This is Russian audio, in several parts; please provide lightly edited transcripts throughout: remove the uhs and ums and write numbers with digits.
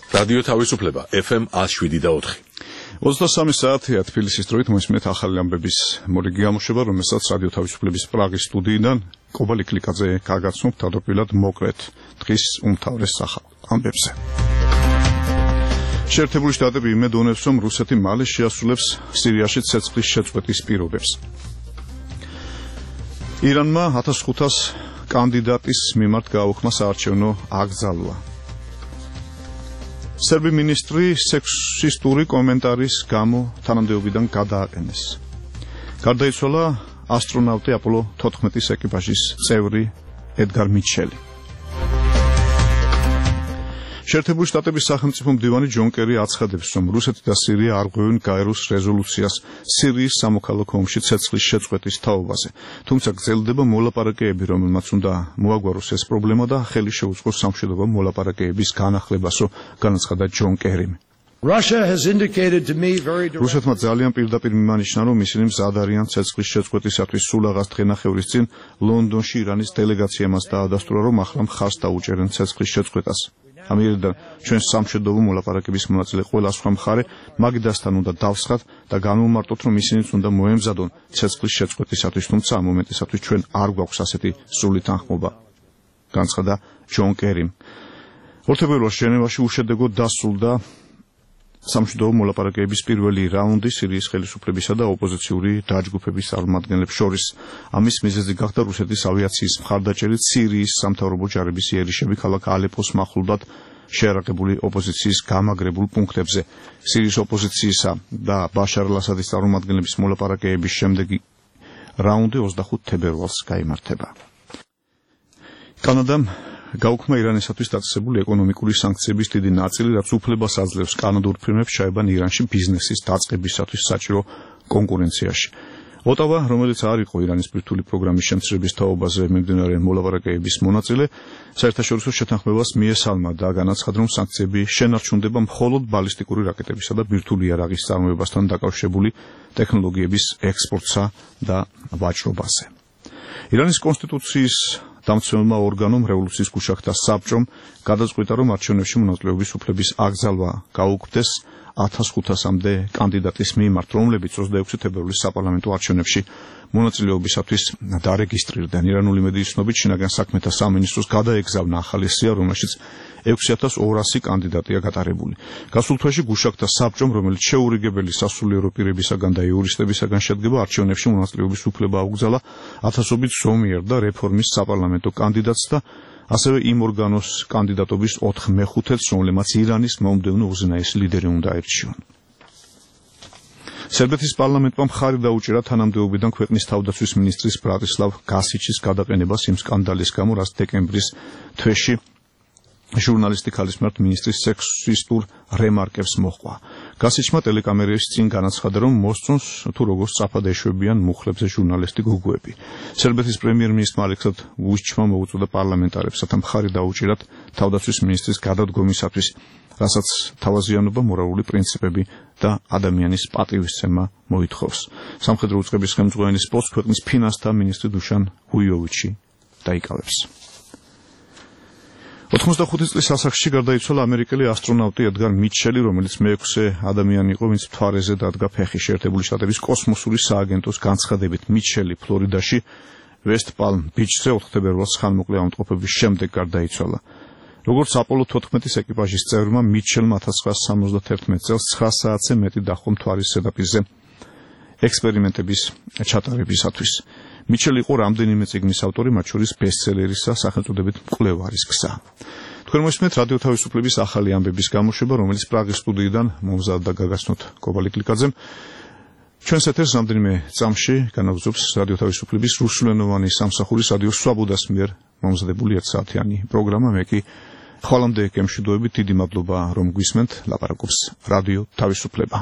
რადიო თავისუფლება FM 107.4. 23 საათია თბილისის დროით მოსმენთ ახალი ამბების მორიგი გამოშვება, რომელსაც რადიო თავისუფლების პრაღის სტუდიიდან კობალი კლიკაძე გაგაცნობთ თავდაპირველად მოკლედ დღის უმთავრეს ამბებზე. შეერთებული შტატები იმედოვნებს, რომ რუსეთი მალე შეასრულებს სირიაში ცეცხლის შეწყვეტის პირობებს. ირანმა 1500 კანდიდატის მიმართ გააუქმა საარჩევნო აკრძალვა. სერბი მინისტრი სექსისტური კომენტარის გამო თანამდებობიდან გადააყენეს. გარდაიცვალა ასტრონავტი აპოლო 14-ის ეკიპაჟის წევრი ედგარ მიჩელი. შეერთებული შტატების სახელმწიფო მდივანი ჯონ კერი აცხადებს, რომ რუსეთი და სირია არ ღვევენ გაეროს რეზოლუციას სირიის სამოქალაქო ომში ცეცხლის შეწყვეტის თაობაზე. თუმცა გრძელდება მოლაპარაკებები, რომელმაც უნდა მოაგვაროს ეს პრობლემა და ხელი შეუწყოს სამშვიდობო მოლაპარაკებების განახლებასო, განაცხადა ჯონ კერიმ. რუსეთმა ძალიან პირდაპირ მიმანიშნა, რომ ისინი მზად არიან ცეცხლის შეწყვეტისათვის. სულ აღას დღენახევრის წინ ლონდონში ირანის დელეგაციამ დაადასტურა, რომ ახლა მხარს დაუჭერენ ცეცხლის შეწყვეტას. ამიერიდან ჩვენს სამშვიდობო მოლაპარაკების მონაწილე ყველა სხვა მხარე მაგიდასთან უნდა დავსხათ და განვუმარტოთ, რომ ისინიც უნდა მოემზადონ ცეცხლის შეწყვეტისათვის, თუმცა ამ მომენტისათვის ჩვენ არ გვაქვს ასეთი სრული თანხმობა, განცხადა ჯონ კერიმ. ორთებერვალს ჟენევაში უშედეგოდ დასრულდა სამშვიდობო მოლაპარაკებების პირველი რაუნდი სირიის ხელისუფლებისა და ოპოზიციური დაჯგუფების წარმომადგენლებს შორის. ამის მიზეზი გახდა რუსეთის ავიაციის მხარდაჭერით სირიის სამთავრობო ჯარების იერიშები ქალაქ ალეპოს მახლობლად შეარაღებული ოპოზიციის გამაგრებულ პუნქტებზე. სირიის ოპოზიციისა და ბაშარ ალ-ასადის წარმომადგენლების მოლაპარაკებების შემდეგი რაუნდი 25 თებერვალს გაიმართება. კანადამ გაუქმა ირანისათვის დაწესებული ეკონომიკური სანქციების დიდი ნაწილი, რაც უფლებას აძლევს კანადურ ფირმებს ჩაებან ირანში ბიზნესის დაწყებისათვის საჭირო კონკურენციაში. ოტავა, რომელიც არ იყო ირანის ბირთვული პროგრამის შემცირების თაობაზე მიმდინარე მოლაპარაკებების მონაწილე, საერთაშორისო შეთანხმებას მიესალმა და განაცხადა, რომ სანქციები შენარჩუნდება მხოლოდ ბალისტიკური რაკეტებისა და ბირთვული იარაღის წარმოებასთან დაკავშირებული ტექნოლოგიების ექსპორტსა და ვაჭრობაზე. ირანის კონსტიტუციის დამცველმა ორგანომ რევოლუციის გუშაგთა საბჭომ გადაწყვიტა, რომ არჩევნებში მონაწილეობის უფლების აკრძალვა გაუქმდეს 1500-მდე კანდიდატის მიმართ, რომლებიც 26 თებერვლის საპარლამენტო არჩევნებში მონაწილეობისათვის დარეგისტრირდნენ. ირანული მედიის ცნობით, შინაგან საქმეთა სამინისტროს გადაეგზავნა ახალი სია, რომელშიც 6200 კანდიდატია გატარებული. გასულ თვეში გუშაგთა საბჭომ, რომელიც შეურიგებელი სასულიერო პირებისაგან და იურისტებისაგან შედგება, არჩევნებში მონაწილეობის უფლება აუგზალა 1000-ობით ზომიერ და რეფორმის საპარლამენტო კანდიდატს და ასევე იმ ორგანოს კანდიდატობის 4/5-ს, რომლებმაც ირანის მომდევნო უზენაესი ლიდერი უნდა ერჩიონ. სერბეთის პარლამენტმა მხარი დაუჭირა თანამდებობიდან ქვეყნის თავდაცვის მინისტრის ბრატისლავ გასიჩის გადაყენებას იმ სკანდალის გამო, რაც დეკემბრის თვეში ჟურნალისტი ქალის მიმართ მინისტრის სექსისტურ რემარკებს მოჰყვა. გასიჩმა ტელეკამერების წინ განაცხადა, რომ მოსწონს თუ როგორ სწრაფად ეშვებიან მუხლებზე ჟურნალისტი გოგოები. სერბეთის პრემიერ-მინისტრმა ალექსანდრ ვუჩიჩმა მოუწოდა პარლამენტარებს, რათა მხარი დაუჭირათ თავდაცვის მინისტრის გადადგომისათვის, რასაც თავაზიანობა, მორალური პრინციპები და ადამიანის პატივისცემა მოითხოვს. სამხედრო უწყების ხელმძღვანელის პოსტს ქვეყნის ფინანსთა მინისტრი დუშან გუიოვიჩი დაიკავებს. 85 წლის ასაკში გარდაიცვალა ამერიკელი ასტრონავტი ედგარ მიჩელი, რომელიც მე-6 ადამიანი იყო, ვინც მთვარეზე დადგა ფეხი. შეერთებული შტატების კოსმოსური სააგენტოს განცხადებით, მიჩელი ფლორიდაში ვესტ პალმ ბიჩზე 4 თებერვალს ხანმოკლე ავადმყოფობის შემდეგ გარდაიცვალა. როგორც აპოლო 14-ის ეკიპაჟის წევრმა, მიჩელმა 1971 წელს 9 საათზე მეტი დაჰყო მთვარის ზედაპირზე ექსპერიმენტების ჩატარებისათვის. მიჩელი იყო რამდენიმე წიგნის ავტორი, მათ შორის ბესტსელერისა სახელწოდებით მკვლევარის გზა. თქვენ მოსმენთ რადიო თავისუფლების ახალი ამბების გამოშვება, რომელიც პრაღის სტუდიიდან მომზადდა გაგაცნოთ კობალი კლიკაძემ. ჩვენს ეთერს რამდენიმე წამში განაგრძობს რადიო თავისუფლების რუსულენოვანი სამსახურის რადიო სვაბოდას მიერ მომზადებული 1 საათიანი პროგრამა. მე კი ხვალამდე გემშვიდობებით, დიდი მადლობა რომ გვისმენთ. ლაპარაკობს რადიო თავისუფლება.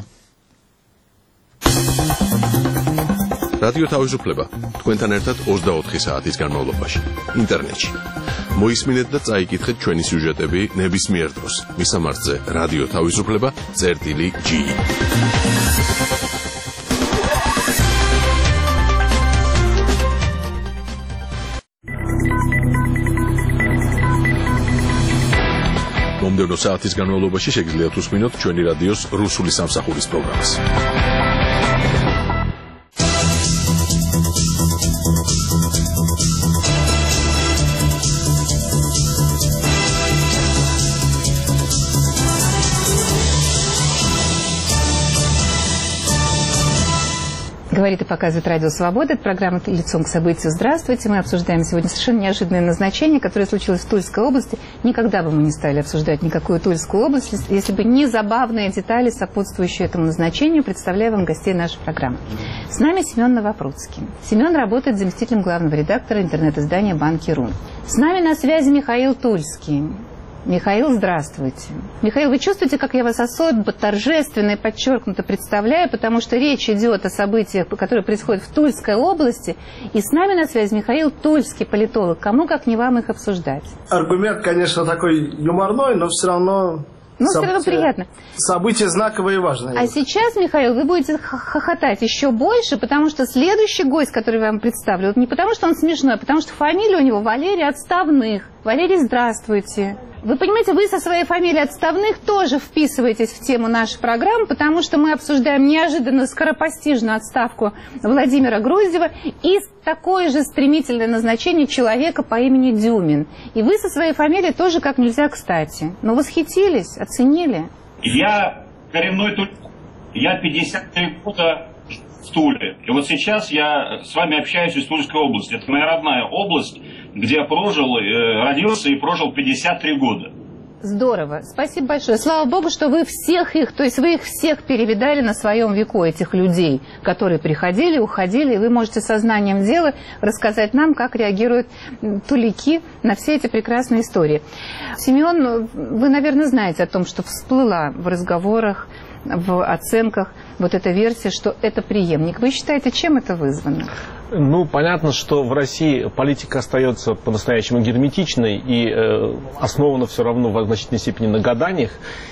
რადიო თავისუფლება თქვენთან ერთად 24 საათის განმავლობაში ინტერნეტში. მოისმინეთ და წაიკითხეთ ჩვენი სიუჟეტები ნებისმიერ დროს. მისამართზე რადიო თავისუფლება.gi. მომდევნო საათის განმავლობაში შეგიძლიათ უსმინოთ ჩვენი რადიოს რუსული სამსახურის პროგრამას. Говорит и показывает Радио Свобода. Это программа «Лицом к событию». Здравствуйте. Мы обсуждаем сегодня совершенно неожиданное назначение, которое случилось в Тульской области. Никогда бы мы не стали обсуждать никакую Тульскую область, если бы не забавные детали, сопутствующие этому назначению. Представляю вам гостей нашей программы. С нами Семен Новопрудский. Семен работает заместителем главного редактора интернет-издания «Банки.ру». С нами на связи Михаил Тульский. Михаил, здравствуйте. Михаил, вы чувствуете, как я вас особо торжественно и подчеркнуто представляю, потому что речь идет о событиях, которые происходят в Тульской области, и с нами на связи Михаил Тульский, политолог. Кому, как не вам, их обсуждать? Аргумент, конечно, такой юморной, но все равно... все равно приятно. События знаковые и важные. А сейчас, Михаил, вы будете хохотать еще больше, потому что следующий гость, который я вам представлю, не потому что он смешной, а потому что фамилия у него Валерий Отставных. Валерий, здравствуйте. Вы понимаете, вы со своей фамилией Отставных тоже вписываетесь в тему нашей программы, потому что мы обсуждаем неожиданно скоропостижную отставку Владимира Груздева и такое же стремительное назначение человека по имени Дюмин. И вы со своей фамилией тоже как нельзя кстати. Но восхитились, оценили? Я коренной тульский. Я 53 года в Туле. И вот сейчас я с вами общаюсь из Тульской области. Это моя родная область, где я родился и прожил 53 года. Здорово. Спасибо большое. Слава Богу, что вы всех их, то есть вы их всех перевидали на своем веку, этих людей, которые приходили, уходили, и вы можете сознанием дела рассказать нам, как реагируют тулики на все эти прекрасные истории. Семен, вы, наверное, знаете о том, что всплыла в разговорах, в оценках вот эта версия, что это преемник. Вы считаете, чем это вызвано? Понятно, что в России политика остается по-настоящему герметичной и основана все равно в значительной степени на гаданиях.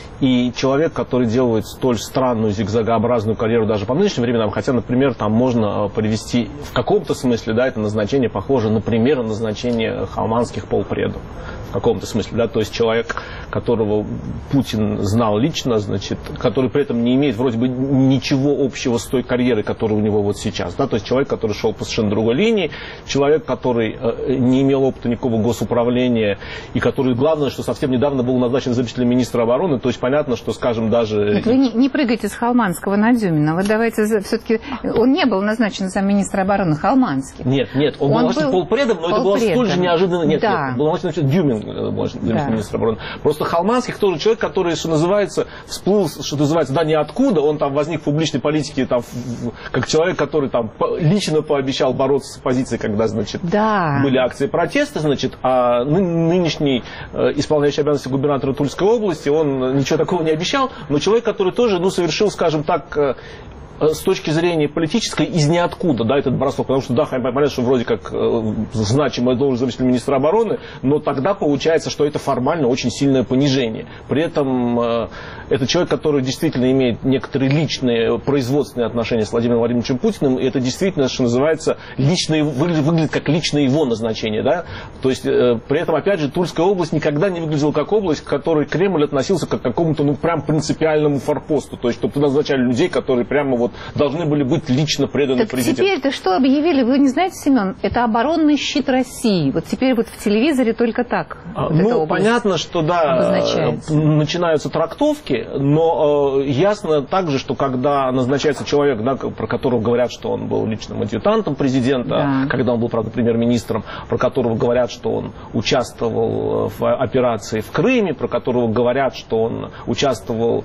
И человек, который делает столь странную зигзагообразную карьеру даже по нынешним временам, хотя, например, там можно привести в каком-то смысле, да, это назначение похоже, например, на назначение халманских полпредов. В каком-то смысле, да, то есть человек, которого Путин знал лично, значит, который при этом не имеет вроде бы ничего общего с той карьерой, которая у него вот сейчас, да, то есть человек, который шел по совершенно другой линии, человек, который не имел опыта никакого госуправления и который, главное, что совсем недавно был назначен заместителем министра обороны, то есть понятно, что, скажем, даже... Нет, вы не прыгайте с Халманского на Дюмина, вы давайте все-таки... Он не был назначен замминистра обороны Халманский. Нет, он был назначен полпредом, но это было столь же неожиданно... Нет, был назначен Дюмин, министр обороны. Просто Халманских тоже человек, который, что называется, всплыл, что называется, да, ниоткуда, он там возник в публичной политике там, как человек, который там лично пообещал бороться с оппозицией, когда, значит, были акции протеста, значит, а нынешний исполняющий обязанности губернатора Тульской области, он ничего такого не обещал, но человек, который тоже, совершил, скажем так, с точки зрения политической из ниоткуда, да, этот бросок, потому что, да, понятно, что вроде как значимая должность заместителя министра обороны, но тогда получается, что это формально очень сильное понижение. При этом это человек, который действительно имеет некоторые личные производственные отношения с Владимиром Владимировичем Путиным, и это действительно, что называется, выглядит как личное его назначение, да, то есть при этом, опять же, Тульская область никогда не выглядела как область, к которой Кремль относился как к какому-то, прям принципиальному форпосту, то есть, чтобы туда назначали людей, которые прямо должны были быть лично преданы президенту. Теперь-то что объявили? Вы не знаете, Семен? Это оборонный щит России. Вот теперь вот в телевизоре только так. Понятно, что да, начинаются трактовки, но ясно также, что когда назначается человек, да, про которого говорят, что он был личным адъютантом президента, когда он был, правда, премьер-министром, про которого говорят, что он участвовал в операции в Крыме, про которого говорят, что он участвовал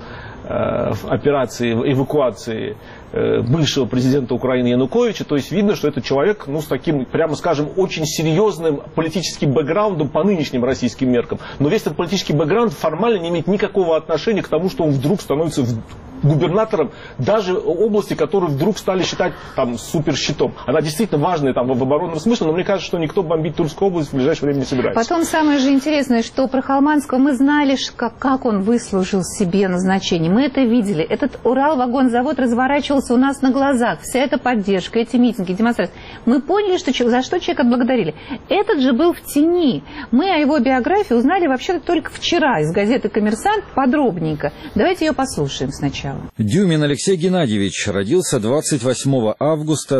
в операции эвакуации бывшего президента Украины Януковича, то есть видно, что это человек, с таким, прямо скажем, очень серьезным политическим бэкграундом по нынешним российским меркам. Но весь этот политический бэкграунд формально не имеет никакого отношения к тому, что он вдруг становится губернатором даже области, которую вдруг стали считать там суперщитом. Она действительно важная там в оборонном смысле, но мне кажется, что никто бомбить Тульскую область в ближайшее время не собирается. Потом самое же интересное, что про Халманского мы знали, как он выслужил себе назначение. Мы это видели. Этот Уралвагонзавод разворачивался начался у нас на глазах, вся эта поддержка, эти митинги, демонстрации, мы поняли, что, за что человека отблагодарили. Этот же был в тени. Мы о его биографии узнали вообще только вчера из газеты «Коммерсант» подробненько. Давайте ее послушаем сначала. Дюмин Алексей Геннадьевич родился 28 августа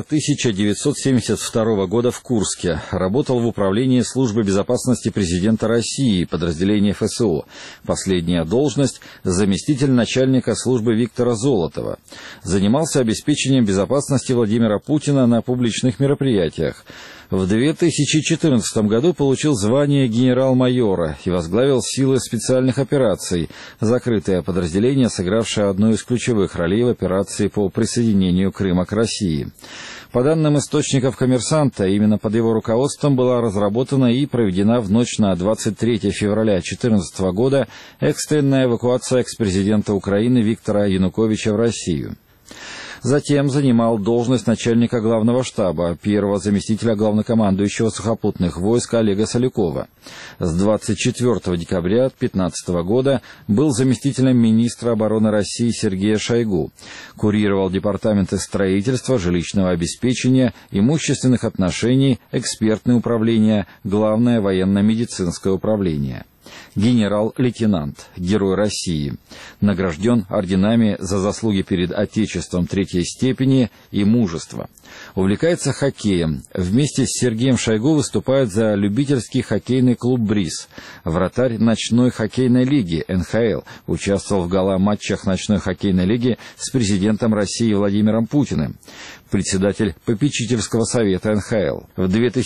1972 года в Курске. Работал в управлении службы безопасности президента России, подразделения ФСО. Последняя должность – заместитель начальника службы Виктора Золотова. Занимался обеспечением безопасности Владимира Путина на публичных мероприятиях. В 2014 году получил звание генерал-майора и возглавил силы специальных операций, закрытое подразделение, сыгравшее одну из ключевых ролей в операции по присоединению Крыма к России. По данным источников «Коммерсанта», именно под его руководством была разработана и проведена в ночь на 23 февраля 2014 года экстренная эвакуация экс-президента Украины Виктора Януковича в Россию. Затем занимал должность начальника главного штаба, первого заместителя главнокомандующего сухопутных войск Олега Солякова. С 24 декабря 2015 года был заместителем министра обороны России Сергея Шойгу. Курировал департаменты строительства, жилищного обеспечения, имущественных отношений, экспертное управление, главное военно-медицинское управление. Генерал-лейтенант, Герой России. Награжден орденами за заслуги перед Отечеством третьей степени и мужество. Увлекается хоккеем. Вместе с Сергеем Шойгу выступает за любительский хоккейный клуб «Бриз». Вратарь ночной хоккейной лиги НХЛ. Участвовал в гала-матчах ночной хоккейной лиги с президентом России Владимиром Путиным. Председатель попечительского совета НХЛ. В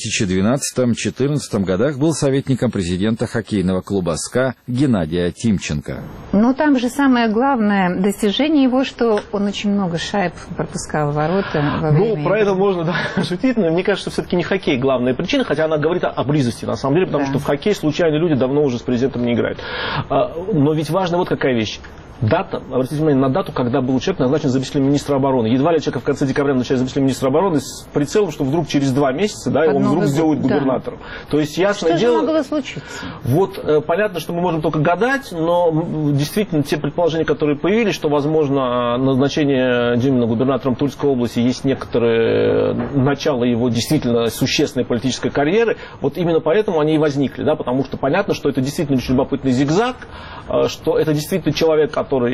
2012-2014 годах был советником президента хоккейного клуба «СКА» Геннадия Тимченко. Но там же самое главное достижение его, что он очень много шайб пропускал в ворота во время... Ну, про это можно шутить, но мне кажется, что все-таки не хоккей главная причина, хотя она говорит о близости, на самом деле, потому что в хоккей случайные люди давно уже с президентом не играют. Но ведь важна вот какая вещь. Дата, обратите внимание на дату, когда был человек назначен заместителем министра обороны. Едва ли человека в конце декабря назначали заместителем министра обороны с прицелом, что вдруг через 2 месяца, да, он вдруг сделает губернатором. Да. То есть ясное дело... Что же могло случиться? Вот понятно, что мы можем только гадать, но действительно те предположения, которые появились, что возможно назначение Дюмина губернатором Тульской области есть некоторое начало его действительно существенной политической карьеры, вот именно поэтому они и возникли, да, потому что понятно, что это действительно очень любопытный зигзаг, что это действительно человек,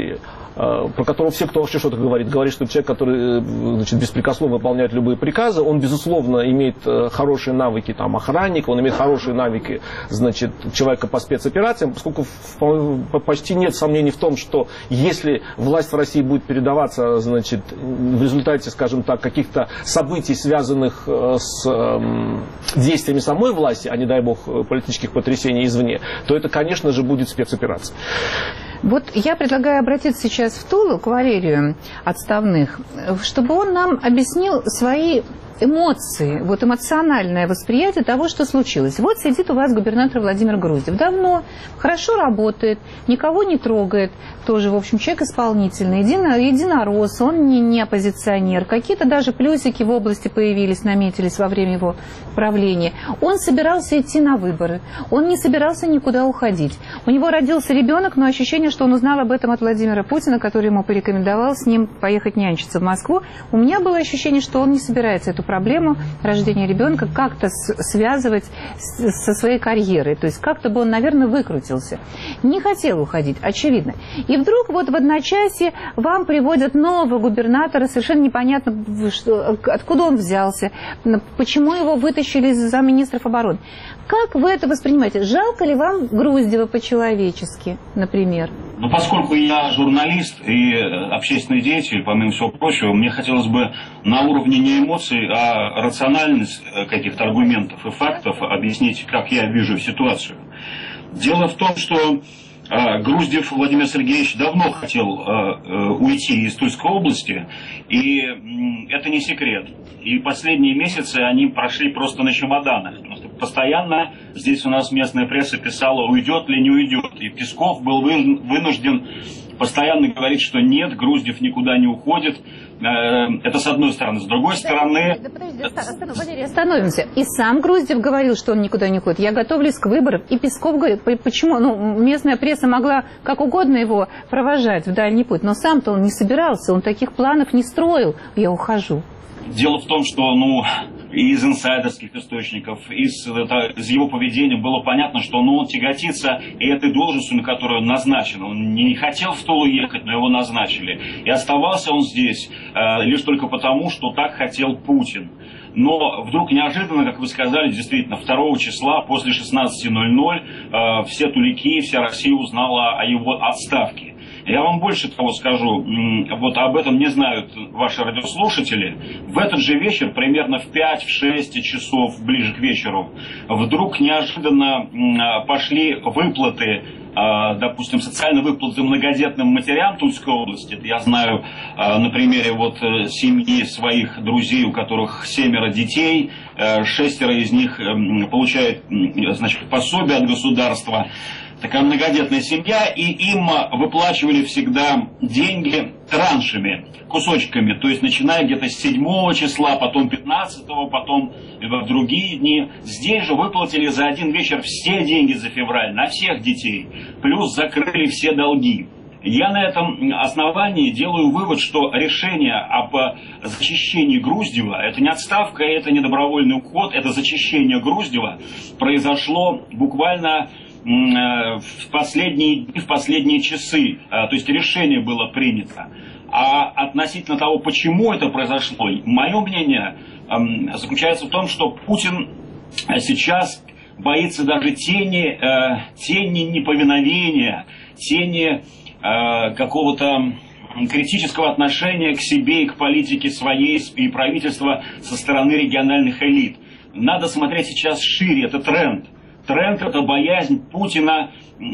про которого все, кто вообще что-то говорит, что человек, который, значит, беспрекословно выполняет любые приказы, он, безусловно, имеет хорошие навыки там, охранника, он имеет хорошие навыки, значит, человека по спецоперациям, поскольку почти нет сомнений в том, что если власть в России будет передаваться, значит, в результате, скажем так, каких-то событий, связанных с действиями самой власти, а не дай бог политических потрясений извне, то это, конечно же, будет спецоперация. Вот я предлагаю обратиться сейчас в Тулу к Валерию Отставных, чтобы он нам объяснил свои эмоции, вот эмоциональное восприятие того, что случилось. Вот сидит у вас губернатор Владимир Груздев. Давно, хорошо работает, никого не трогает. Тоже, в общем, человек исполнительный, единорос, он не оппозиционер. Какие-то даже плюсики в области появились, наметились во время его правления. Он собирался идти на выборы. Он не собирался никуда уходить. У него родился ребенок, но ощущение, что он узнал об этом от Владимира Путина, который ему порекомендовал с ним поехать нянчиться в Москву. У меня было ощущение, что он не собирается эту проблему рождения ребенка как-то связывать со своей карьерой. То есть как-то бы он, наверное, выкрутился. Не хотел уходить, очевидно. И вдруг вот в одночасье вам приводят нового губернатора, совершенно непонятно, откуда он взялся, почему его вытащили из замминистров обороны. Как вы это воспринимаете? Жалко ли вам Груздева по-человечески, например? Ну, поскольку я журналист и общественный деятель, помимо всего прочего, мне хотелось бы на уровне не эмоций, а рациональность каких-то аргументов и фактов объяснить, как я вижу ситуацию. Дело в том, что Груздев Владимир Сергеевич давно хотел уйти из Тульской области, и это не секрет. И последние месяцы они прошли просто на чемоданах. Постоянно здесь у нас местная пресса писала, уйдет ли, не уйдет. И Песков был вынужден постоянно говорит, что нет, Груздев никуда не уходит. Это с одной стороны. С другой стороны... Валерий, остановимся. И сам Груздев говорил, что он никуда не уходит. Я готовлюсь к выборам. И Песков говорит, почему? Местная пресса могла как угодно его провожать в дальний путь. Но сам-то он не собирался, он таких планов не строил. Я ухожу. Дело в том, что, из инсайдерских источников, из его поведения было понятно, что он тяготится и этой должностью, на которую он назначен. Он не хотел в Тулу ехать, но его назначили. И оставался он здесь лишь только потому, что так хотел Путин. Но вдруг неожиданно, как вы сказали, действительно, 2 числа после 16:00 все тулики, вся Россия узнала о его отставке. Я вам больше того скажу, вот об этом не знают ваши радиослушатели. В этот же вечер, примерно в 5-6 часов, ближе к вечеру, вдруг неожиданно пошли выплаты, допустим, социальные выплаты многодетным матерям Тульской области. Это я знаю на примере семьи своих друзей, у которых 7 детей, 6 из них получают, пособие от государства. Такая многодетная семья, и им выплачивали всегда деньги траншами, кусочками, то есть начиная где-то с 7 числа, потом 15-го, потом в другие дни. Здесь же выплатили за один вечер все деньги за февраль, на всех детей, плюс закрыли все долги. Я на этом основании делаю вывод, что решение об зачищении Груздева, это не отставка, это не добровольный уход, это зачищение Груздева произошло буквально в последние дни, в последние часы. То есть решение было принято. А относительно того, почему это произошло, мое мнение заключается в том, что Путин сейчас боится даже тени неповиновения, тени какого-то критического отношения к себе и к политике своей и правительства со стороны региональных элит. Надо смотреть сейчас шире, это тренд. Тренд – это боязнь Путиным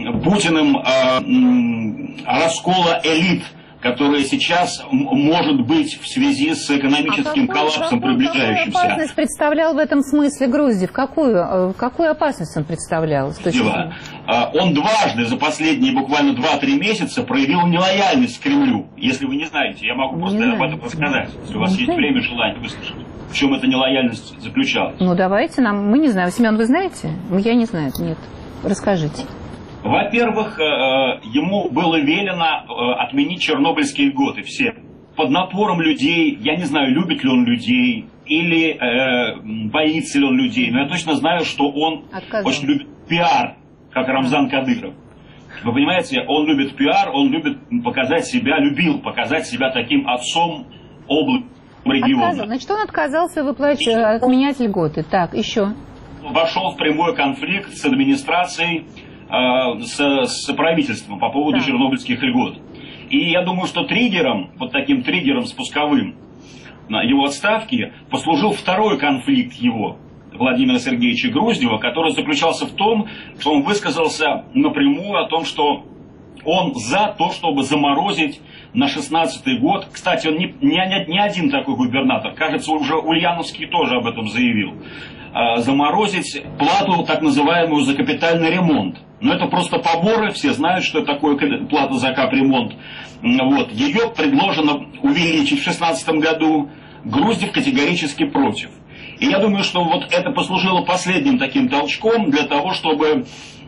раскола элит, которая сейчас может быть в связи с экономическим коллапсом приближающимся. Какую опасность представлял в этом смысле Груздев? Какую опасность он представлял? Он дважды за последние буквально 2-3 месяца проявил нелояльность к Кремлю. Если вы не знаете, я могу просто об этом рассказать, если у вас есть время и желание выслушать. В чем эта нелояльность заключалась? Давайте нам. Мы не знаем. Семен, вы знаете? Я не знаю. Нет. Расскажите. Во-первых, ему было велено отменить чернобыльские льготы все. Под напором людей, я не знаю, любит ли он людей или боится ли он людей, но я точно знаю, что он очень любит пиар, как Рамзан Кадыров. Вы понимаете, он любит пиар, он любит любил показать себя таким отцом области. Значит, он отказался отменять льготы. Так, еще. Вошел в прямой конфликт с администрацией, с правительством по поводу чернобыльских льгот. И я думаю, что таким триггером спусковым на его отставке послужил второй конфликт Владимира Сергеевича Груздева, который заключался в том, что он высказался напрямую о том, что он за то, чтобы заморозить на 16-й год. Кстати, он не один такой губернатор. Кажется, уже Ульяновский тоже об этом заявил. Заморозить плату, так называемую, за капитальный ремонт. Но это просто поборы, все знают, что такое плата за капремонт. Ее предложено увеличить в 2016 году. Груздев категорически против. И я думаю, что это послужило последним таким толчком для того, чтобы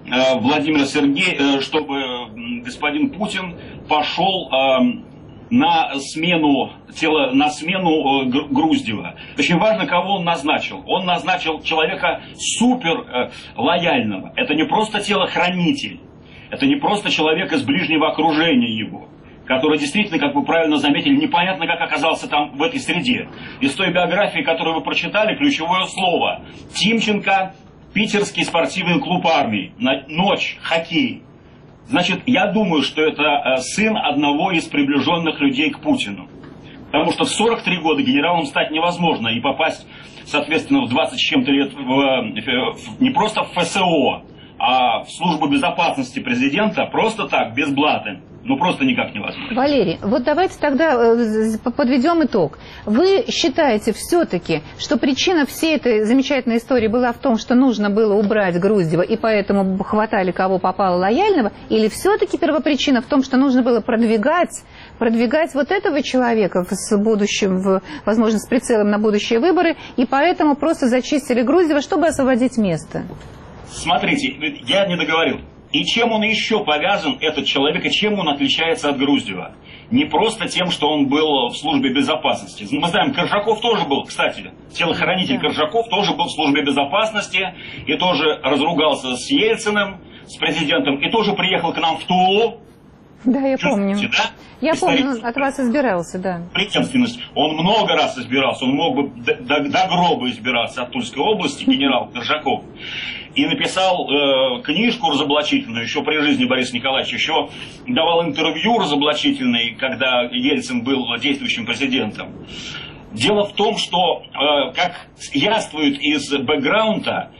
чтобы господин Путин пошел на смену Груздева. Очень важно, кого он назначил. Он назначил человека супер лояльного. Это не просто телохранитель, это не просто человек из ближнего окружения его, который действительно, как вы правильно заметили, непонятно, как оказался там в этой среде. Из той биографии, которую вы прочитали, ключевое слово: Тимченко, Питерский спортивный клуб армии, ночь, хоккей. Значит, я думаю, что это сын одного из приближенных людей к Путину. Потому что в 43 года генералом стать невозможно и попасть, соответственно, в 20 с чем-то лет не просто в ФСО, а в службу безопасности президента просто так, без блаты. Ну, просто никак невозможно. Валерий, вот давайте тогда подведем итог. Вы считаете все-таки, что причина всей этой замечательной истории была в том, что нужно было убрать Груздева, и поэтому хватали кого попало лояльного, или все-таки первопричина в том, что нужно было продвигать вот этого человека с будущим, возможно, с прицелом на будущие выборы, и поэтому просто зачистили Груздева, чтобы освободить место? Смотрите, я не договорил. И чем он еще повязан, этот человек, и чем он отличается от Груздева? Не просто тем, что он был в службе безопасности. Мы знаем, Коржаков тоже был, кстати, телохранитель Коржаков тоже был в службе безопасности, и тоже разругался с Ельциным, с президентом, и тоже приехал к нам в Тулу. Да, я помню. Да? Я помню, от вас избирался, да. Преемственность. Он много раз избирался, он мог бы до гроба избираться от Тульской области, генерал Коржаков. И написал книжку разоблачительную, еще при жизни Бориса Николаевича, еще давал интервью разоблачительное, когда Ельцин был действующим президентом. Дело в том, что, как яствует из бэкграунда,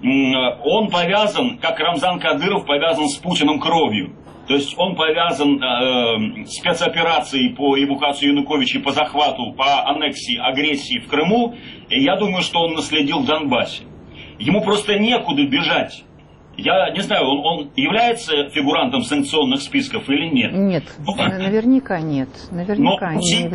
он повязан, как Рамзан Кадыров повязан с Путиным кровью. То есть он повязан спецоперацией по эвакуации Януковича, по захвату, по аннексии, агрессии в Крыму. И я думаю, что он наследил в Донбассе. Ему просто некуда бежать. Я не знаю, он является фигурантом санкционных списков или нет? Нет, наверняка нет. Наверняка не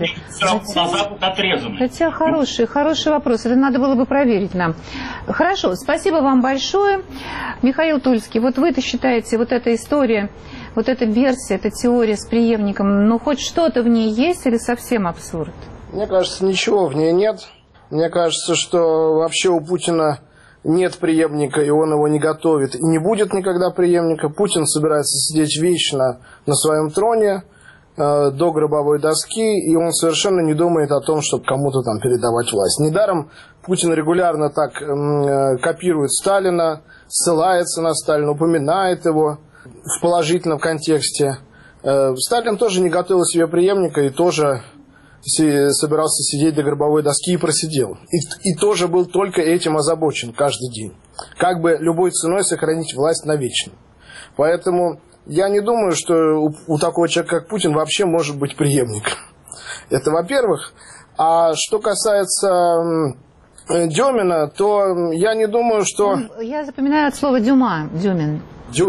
является. Хотя хороший вопрос. Это надо было бы проверить нам. Хорошо, спасибо вам большое. Михаил Тульский, вот вы-то считаете, вот эта история, вот эта версия, эта теория с преемником, ну хоть что-то в ней есть или совсем абсурд? Мне кажется, ничего в ней нет. Мне кажется, что вообще у Путина нет преемника, и он его не готовит. И не будет никогда преемника. Путин собирается сидеть вечно на своем троне до гробовой доски, и он совершенно не думает о том, чтобы кому-то там передавать власть. Недаром Путин регулярно так копирует Сталина, ссылается на Сталина, упоминает его в положительном контексте. Сталин тоже не готовил себе преемника и тоже собирался сидеть до гробовой доски и просидел. И тоже был только этим озабочен каждый день. Как бы любой ценой сохранить власть навечно. Поэтому я не думаю, что у такого человека, как Путин, вообще может быть преемник. Это во-первых. А что касается Дюмина, то я не думаю, что... Я запоминаю от слова Дюма. Дюмин.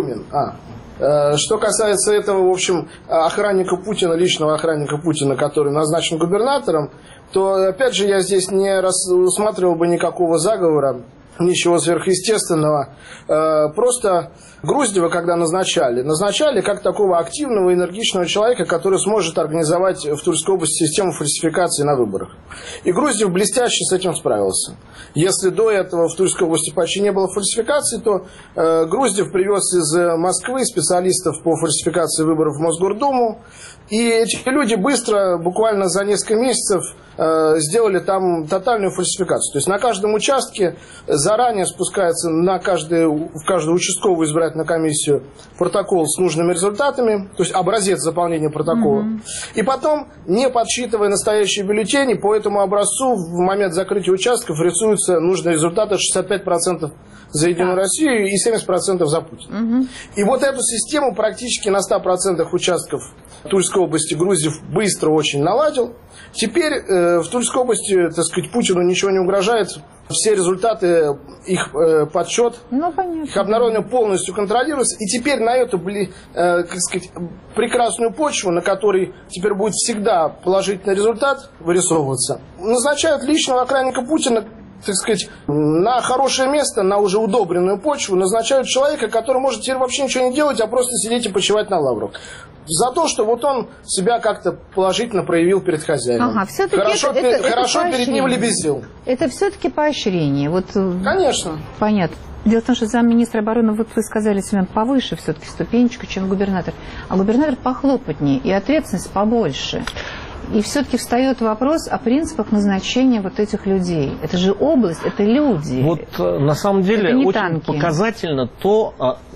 Что касается этого, в общем, охранника Путина, личного охранника Путина, который назначен губернатором, то, опять же, я здесь не усматривал бы никакого заговора, ничего сверхъестественного. Просто Груздева, когда назначали как такого активного, энергичного человека, который сможет организовать в Тульской области систему фальсификации на выборах. И Груздев блестяще с этим справился. Если до этого в Тульской области почти не было фальсификации, то Груздев привез из Москвы специалистов по фальсификации выборов в Мосгордуму. И эти люди быстро, буквально за несколько месяцев, сделали там тотальную фальсификацию. То есть на каждом участке заранее спускается в каждую участковую избирательную комиссию протокол с нужными результатами, то есть образец заполнения протокола. И потом, не подсчитывая настоящие бюллетени, по этому образцу в момент закрытия участков рисуются нужные результаты 65% за Единую Россию и 70% за Путина. И вот эту систему практически на 100% участков Тульской области Груздев быстро очень наладил. Теперь в Тульской области, так сказать, Путину ничего не угрожает. Все результаты, их подсчет, их обнародование полностью контролируется. И теперь на эту, как сказать, прекрасную почву, на которой теперь будет всегда положительный результат вырисовываться, назначают личного охранника Путина, так сказать, на хорошее место, на уже удобренную почву, назначают человека, который может теперь вообще ничего не делать, а просто сидеть и почивать на лаврах. За то, что вот он себя как-то положительно проявил перед хозяином. Хорошо перед ним лебезил. Это все-таки поощрение. Вот, конечно. Понятно. Дело в том, что замминистра обороны, вот вы сказали, Семен, повыше все-таки ступенечку, чем губернатор. А губернатор похлопотнее, и ответственность побольше. И все-таки встает вопрос о принципах назначения вот этих людей. Это же область, это люди. Вот на самом деле очень показательно то,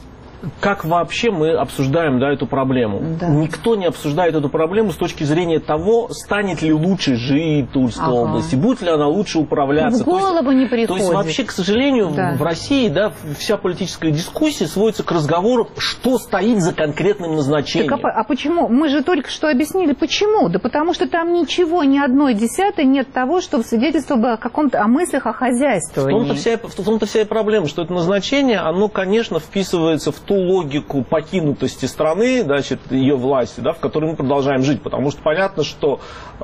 как вообще мы обсуждаем, да, эту проблему? Да. Никто не обсуждает эту проблему с точки зрения того, станет ли лучше жить Тульской области, будет ли она лучше управляться. В голову не приходит. То есть вообще, к сожалению, в России, да, вся политическая дискуссия сводится к разговору, что стоит за конкретным назначением. Так, а почему? Мы же только что объяснили, почему. Да потому что там ничего, ни одной десятой нет того, чтобы свидетельствовало о мыслях о хозяйствовании. В том-то вся и проблема, что это назначение, оно, конечно, вписывается в ту логику покинутости страны, значит, ее власти, да, в которой мы продолжаем жить. Потому что понятно, что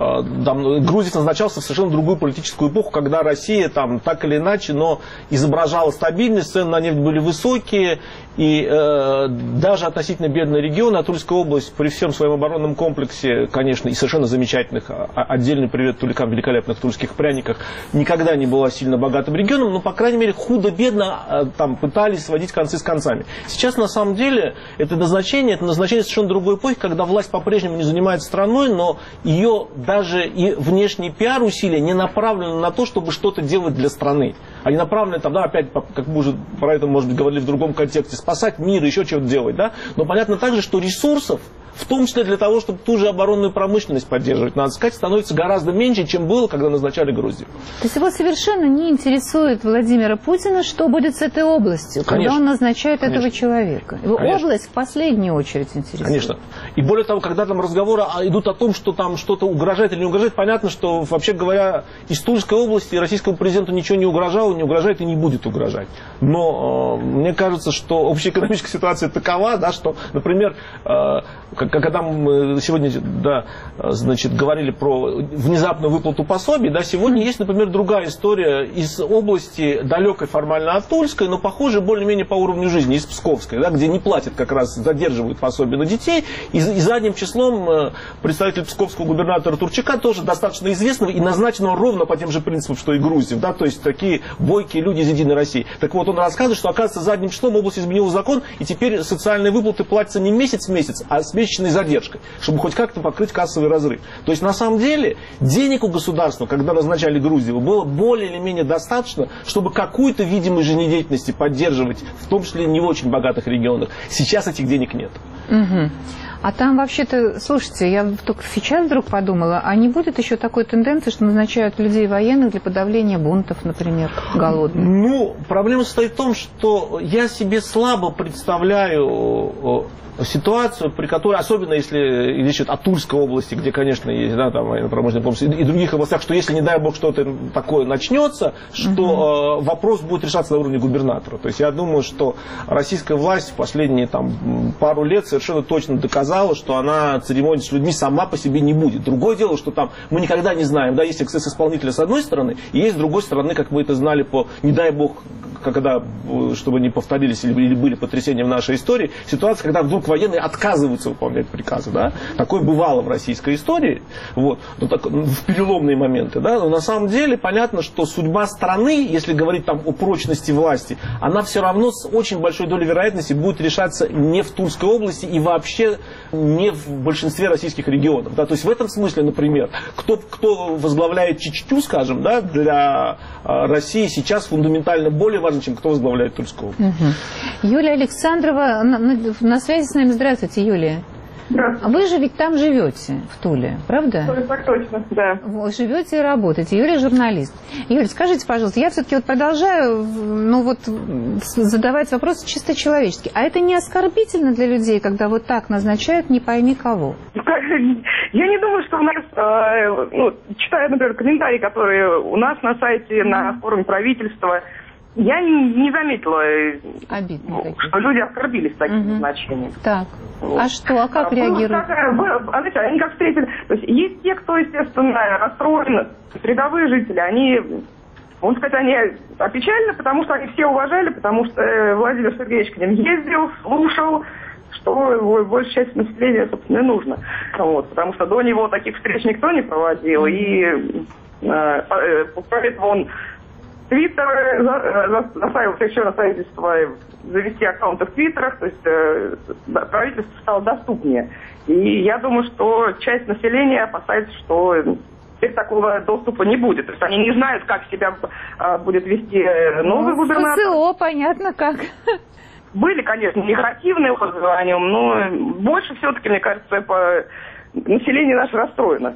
Грузия назначался в совершенно другую политическую эпоху, когда Россия там так или иначе, но изображала стабильность, цены на нефть были высокие, и даже относительно бедные регионы, а Тульская область при всем своем оборонном комплексе, конечно, и совершенно замечательных, отдельный привет туликам, великолепных тульских пряниках, никогда не была сильно богатым регионом, но, по крайней мере, худо-бедно там пытались сводить концы с концами. Сейчас, на самом деле, это назначение совершенно другой эпохи, когда власть по-прежнему не занимает страной, но ее даже и внешний пиар-усилия не направлены на то, чтобы что-то делать для страны. Они направлены, там, да, опять, как мы уже про это, может быть, говорили в другом контексте, спасать мир, еще чего-то делать, да? Но понятно также, что ресурсов, в том числе для того, чтобы ту же оборонную промышленность поддерживать, надо сказать, становится гораздо меньше, чем было, когда назначали Грузию. То есть его совершенно не интересует Владимира Путина, что будет с этой областью, когда он назначает этого человека. Его область в последнюю очередь интересует. Конечно. И более того, когда там разговоры идут о том, что там что-то угрожает или не угрожает, понятно, что, вообще говоря, из Тульской области российскому президенту ничего не угрожало, не угрожает и не будет угрожать. Но мне кажется, что общая экономическая ситуация такова, да, что, например, когда мы сегодня, да, значит, говорили про внезапную выплату пособий, да, сегодня есть, например, другая история из области далекой формально от Тульской, но похожей более-менее по уровню жизни, из Псковской, да, где не платят, как раз задерживают пособие на детей. И задним числом представитель псковского губернатора Турчака, тоже достаточно известного и назначенного ровно по тем же принципам, что и Грузия, да, то есть такие бойкие люди из Единой России. Так вот, он рассказывает, что, оказывается, задним числом область изменила закон, и теперь социальные выплаты платятся не месяц в месяц, а с месячной задержкой, чтобы хоть как-то покрыть кассовый разрыв. То есть, на самом деле, денег у государства, когда назначали Грузию, было более или менее достаточно, чтобы какую-то видимость жизнедеятельности поддерживать, в том числе не в очень богатых регионах. Сейчас этих денег нет. Угу. А там вообще-то, слушайте, я только сейчас вдруг подумала, а не будет еще такой тенденции, что назначают людей военных для подавления бунтов, например, голодных? Ну, проблема состоит в том, что я себе слабо представляю ситуацию, при которой, особенно если речь идет о Тульской области, где, конечно, есть, да, там военно-промышленная помощь, и других областях, что если, не дай бог, что-то такое начнется, что вопрос будет решаться на уровне губернатора. То есть я думаю, что российская власть в последние там пару лет совершенно точно доказала, что она церемонить с людьми сама по себе не будет. Другое дело, что там мы никогда не знаем, да, есть эксцесс исполнителя с одной стороны, и есть с другой стороны, как мы это знали по, не дай бог, когда, чтобы не повторились или были потрясения в нашей истории, ситуация, когда вдруг военные отказываются выполнять приказы, да, такое бывало в российской истории, вот, ну, так, в переломные моменты, да, но на самом деле понятно, что судьба страны, если говорить там о прочности власти, она все равно с очень большой долей вероятности будет решаться не в Тульской области и вообще не в большинстве российских регионов, да, то есть в этом смысле, например, кто возглавляет Чечню, скажем, да, для России сейчас фундаментально более важно, чем кто возглавляет Тульскую область. Юлия Александрова на связи с нами. Здравствуйте, Юлия. Здравствуйте. Вы же ведь там живете, в Туле, правда? Так точно, да. Вы живете и работаете. Юлия журналист. Юлия, скажите, пожалуйста, я все-таки вот продолжаю задавать вопросы чисто человеческие. А это не оскорбительно для людей, когда вот так назначают не пойми кого? Я не думаю, что у нас, читая, например, комментарии, которые у нас на сайте, на форуме правительства, я не заметила, что люди оскорбились таким назначением. Так. А что? А как реагируют? Они как встретили. То есть те, кто, естественно, расстроен, рядовые жители, они, можно сказать, они опечалены, потому что они все уважали, потому что Владимир Сергеевич к ним ездил, слушал, что большей части населения, собственно, и нужно. Вот, потому что до него таких встреч никто не проводил, и поэтому он Твиттер заставил еще на правительство завести аккаунты в Твиттерах, то есть правительство стало доступнее. И я думаю, что часть населения опасается, что теперь такого доступа не будет. То есть они не знают, как себя будет вести новый губернатор. ССО, понятно как. были, конечно, негативные отзывы о нем, но больше все-таки, мне кажется, население наше расстроено.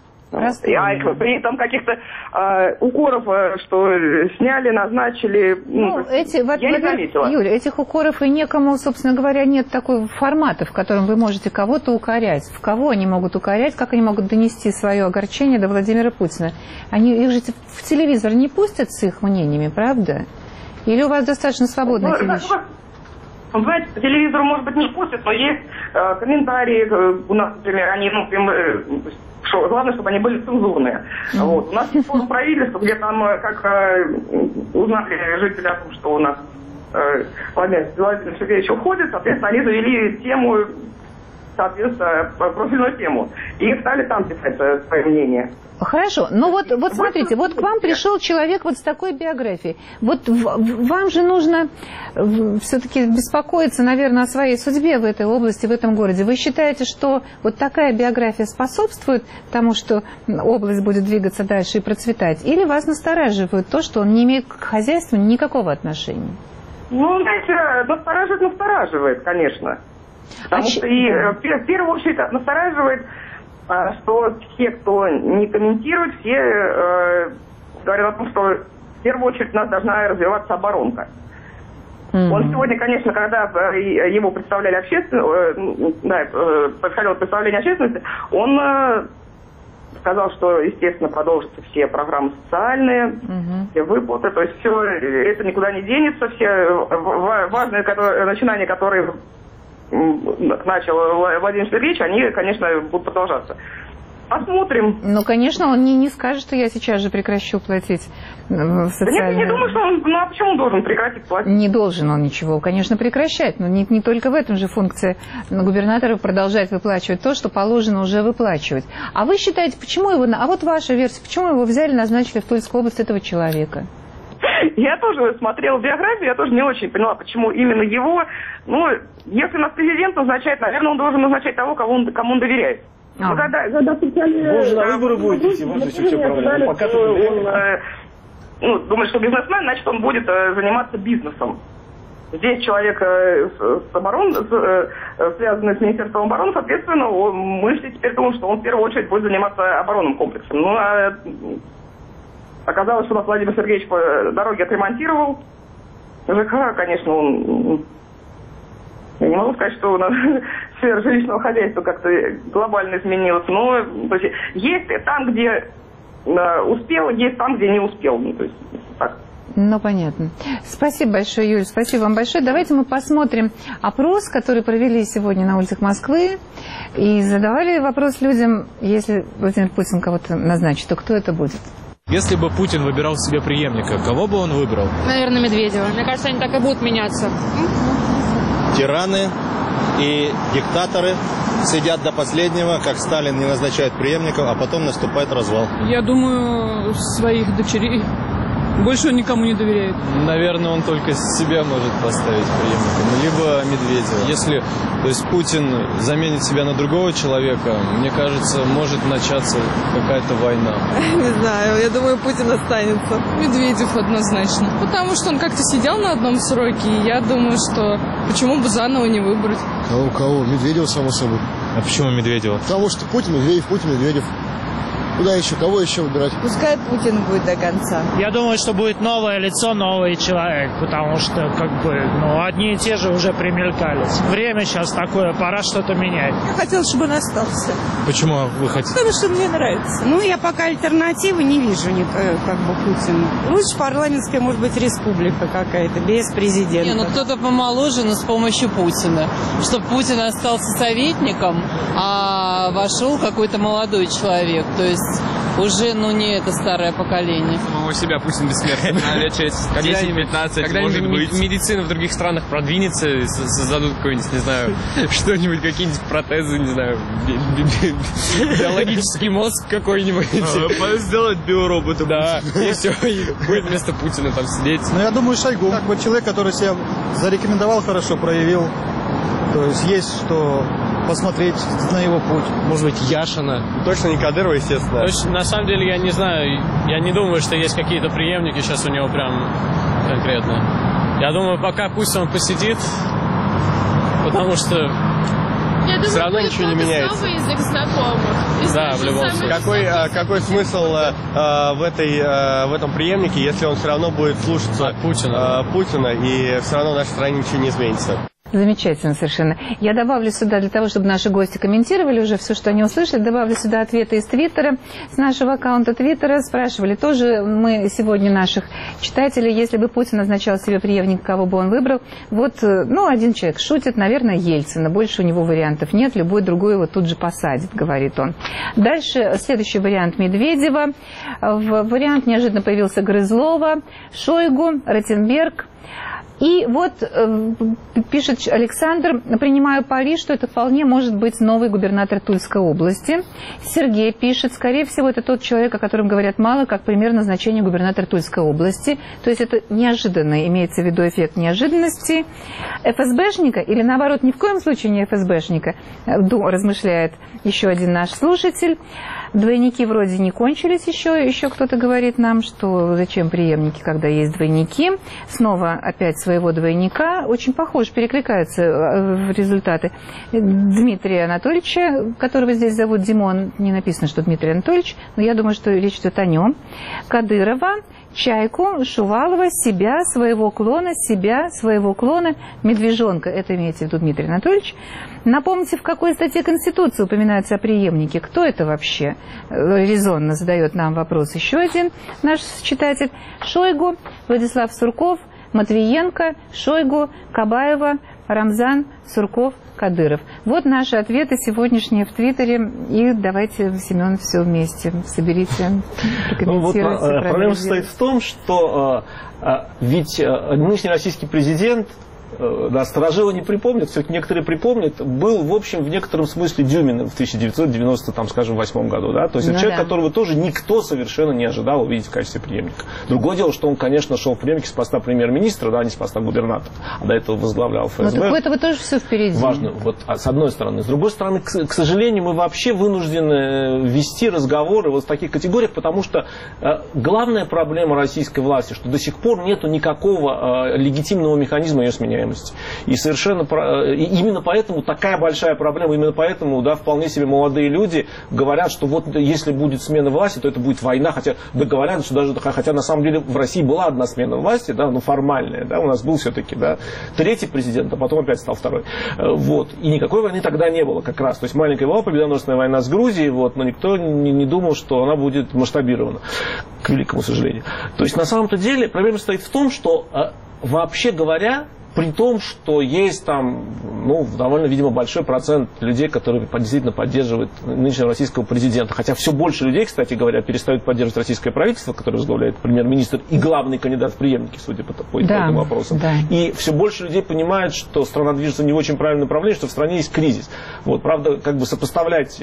При этом каких-то укоров, что сняли, назначили, я не заметила. Юля, этих укоров и некому, собственно говоря, нет такого формата, в котором вы можете кого-то укорять. В кого они могут укорять, как они могут донести свое огорчение до Владимира Путина? Их же в телевизор не пустят с их мнениями, правда? Или у вас достаточно свободные эти вещи? Знаете, по телевизору, может быть, не пустят, но есть комментарии у нас, например, они, главное, чтобы они были цензурные. Вот. У нас есть форум правительства, где там, как узнали жители о том, что у нас Владимир Сергеевич уходит, соответственно, они завели тему, соответственно, профильную тему. И стали там писать свое мнение. Хорошо, но вот смотрите, вот к вам пришел человек вот с такой биографией. Вот вам же нужно все-таки беспокоиться, наверное, о своей судьбе в этой области, в этом городе. Вы считаете, что вот такая биография способствует тому, что область будет двигаться дальше и процветать? Или вас настораживает то, что он не имеет к хозяйству никакого отношения? Знаете, настораживает, конечно. Потому что в первую очередь настораживает, что все, кто не комментирует, все говорят о том, что в первую очередь у нас должна развиваться оборонка. Он сегодня, конечно, когда его представляли происходило представление общественности, он сказал, что, естественно, продолжатся все программы социальные, все выплаты, то есть все это никуда не денется, все важные начинания, которые начал Владимир Сергеевич, они, конечно, будут продолжаться. Посмотрим. Конечно, он не скажет, что я сейчас же прекращу платить в социальные... Нет, не думаю, что он... а почему он должен прекратить платить? Не должен он ничего, конечно, прекращать. Но не только в этом же функция губернатора продолжать выплачивать то, что положено уже выплачивать. А вы считаете, почему его... А вот ваша версия, почему его взяли, назначили в Тульскую область этого человека? Я тоже смотрела биографию, я тоже не очень поняла, почему именно его. Если нас президент назначает, наверное, он должен назначать того, кому он доверяет. Когда можно на выборы будете идти, можно еще все правильно. Пока думает, что бизнесмен, значит, он будет заниматься бизнесом. Здесь человек связанный с Министерством обороны, соответственно, мы все теперь думаем, что он в первую очередь будет заниматься оборонным комплексом. Оказалось, что у нас Владимир Сергеевич дороги отремонтировал. ЖКХ, конечно, он... Я не могу сказать, что у нас сфера жилищного хозяйства как-то глобально изменилась. Но есть там, где успел, есть там, где не успел. Так. Понятно. Спасибо большое, Юль, спасибо вам большое. Давайте мы посмотрим опрос, который провели сегодня на улицах Москвы. И задавали вопрос людям, если Владимир Путин кого-то назначит, то кто это будет? Если бы Путин выбирал себе преемника, кого бы он выбрал? Наверное, Медведева. Мне кажется, они так и будут меняться. Тираны и диктаторы сидят до последнего, как Сталин не назначает преемников, а потом наступает развал. Я думаю, своих дочерей. Больше он никому не доверяет. Наверное, он только себя может поставить преемником. Либо Медведева. Если Путин заменит себя на другого человека, мне кажется, может начаться какая-то война. Не знаю, я думаю, Путин останется. Медведев однозначно. Потому что он как-то сидел на одном сроке, и я думаю, что почему бы заново не выбрать. Кого? Медведева, само собой. А почему Медведева? Потому что Путин, Медведев. Куда еще? Кого еще выбирать? Пускай Путин будет до конца. Я думаю, что будет новое лицо, новый человек, потому что одни и те же уже примелькались. Время сейчас такое, пора что-то менять. Я хотела, чтобы он остался. Почему вы хотите? Потому что мне нравится. Я пока альтернативы не вижу, Путин. Лучше парламентская, может быть, республика какая-то, без президента. Кто-то помоложе, но с помощью Путина. Чтобы Путин остался советником, а вошел какой-то молодой человек. То есть уже, не это старое поколение. Самого себя Путин бессмертный. Лет через 10-15, может быть. Медицина в других странах продвинется, создадут какой-нибудь, не знаю, что-нибудь, какие-нибудь протезы, не знаю, биологический мозг какой-нибудь. Сделать биоробота. Да, и все, и будет вместо Путина там сидеть. Я думаю, Шойгу. Человек, который себя зарекомендовал хорошо, проявил. То есть что посмотреть на его путь. Может быть, Яшина. Точно не Кадырова, естественно. На самом деле, я не знаю, я не думаю, что есть какие-то преемники сейчас у него прям конкретно. Я думаю, пока пусть он посидит, потому что все равно ничего не меняется. Новый язык знакомых. Да, в любом случае. Какой смысл в этом преемнике, если он все равно будет слушаться Путина, и все равно в нашей стране ничего не изменится? Замечательно совершенно. Я добавлю сюда, для того, чтобы наши гости комментировали уже все, что они услышали, добавлю сюда ответы из Твиттера, с нашего аккаунта Твиттера. Спрашивали тоже мы сегодня наших читателей, если бы Путин назначал себе преемника, кого бы он выбрал. Вот, один человек шутит, наверное, Ельцина. Больше у него вариантов нет, любой другой его тут же посадит, говорит он. Дальше следующий вариант Медведева. Вариант неожиданно появился Грызлова, Шойгу, Ротенберг. И вот пишет Александр, принимаю пари, что это вполне может быть новый губернатор Тульской области. Сергей пишет, скорее всего, это тот человек, о котором говорят мало, как пример назначения губернатора Тульской области. То есть это неожиданно, имеется в виду эффект неожиданности. ФСБшника или наоборот, ни в коем случае не ФСБшника, размышляет еще один наш слушатель. Двойники вроде не кончились еще кто-то говорит нам, что зачем преемники, когда есть двойники. Снова опять своего двойника, очень похож, перекликаются результаты Дмитрия Анатольевича, которого здесь зовут Димон, не написано, что Дмитрий Анатольевич, но я думаю, что речь идет о нем. Кадырова, Чайку, Шувалова, себя, своего клона, Медвежонка, это имеется в виду Дмитрий Анатольевич. Напомните, в какой статье Конституции упоминается о преемнике? Кто это вообще? Резонно задает нам вопрос еще один наш читатель. Шойгу, Владислав Сурков, Матвиенко, Шойгу, Кабаева, Рамзан, Сурков, Кадыров. Вот наши ответы сегодняшние в Твиттере. И давайте, Семен, все вместе соберите, прокомментируйте. Проблема состоит в том, что ведь нынешний российский президент, старожилы не припомнят, все-таки некоторые припомнят, был, в общем, в некотором смысле Дюминым в 1998 году. Да? То есть это человек, которого тоже никто совершенно не ожидал увидеть в качестве преемника. Другое дело, что он, конечно, шел в преемнике с поста премьер-министра, да, а не с поста губернатора. А до этого возглавлял ФСБ. Но этого тоже все впереди. Важно, с одной стороны. С другой стороны, к сожалению, мы вообще вынуждены вести разговоры в таких категориях, потому что главная проблема российской власти, что до сих пор нет никакого легитимного механизма ее сменяемости. И именно поэтому такая большая проблема, именно поэтому, да, вполне себе молодые люди говорят, что вот если будет смена власти, то это будет война, хотя говорят, что хотя на самом деле в России была одна смена власти, да, формальная, да, у нас был все-таки, да, третий президент, а потом опять стал второй. Вот. И никакой войны тогда не было как раз. То есть маленькая была победоносная война с Грузией, но никто не думал, что она будет масштабирована, к великому сожалению. То есть на самом-то деле проблема состоит в том, что вообще говоря, при том, что есть там, довольно, видимо, большой процент людей, которые действительно поддерживают нынешнего российского президента. Хотя все больше людей, кстати говоря, перестают поддерживать российское правительство, которое возглавляет премьер-министр и главный кандидат в преемники, судя по этим вопросам. Да. И все больше людей понимают, что страна движется не в очень правильном направлении, что в стране есть кризис. Правда, сопоставлять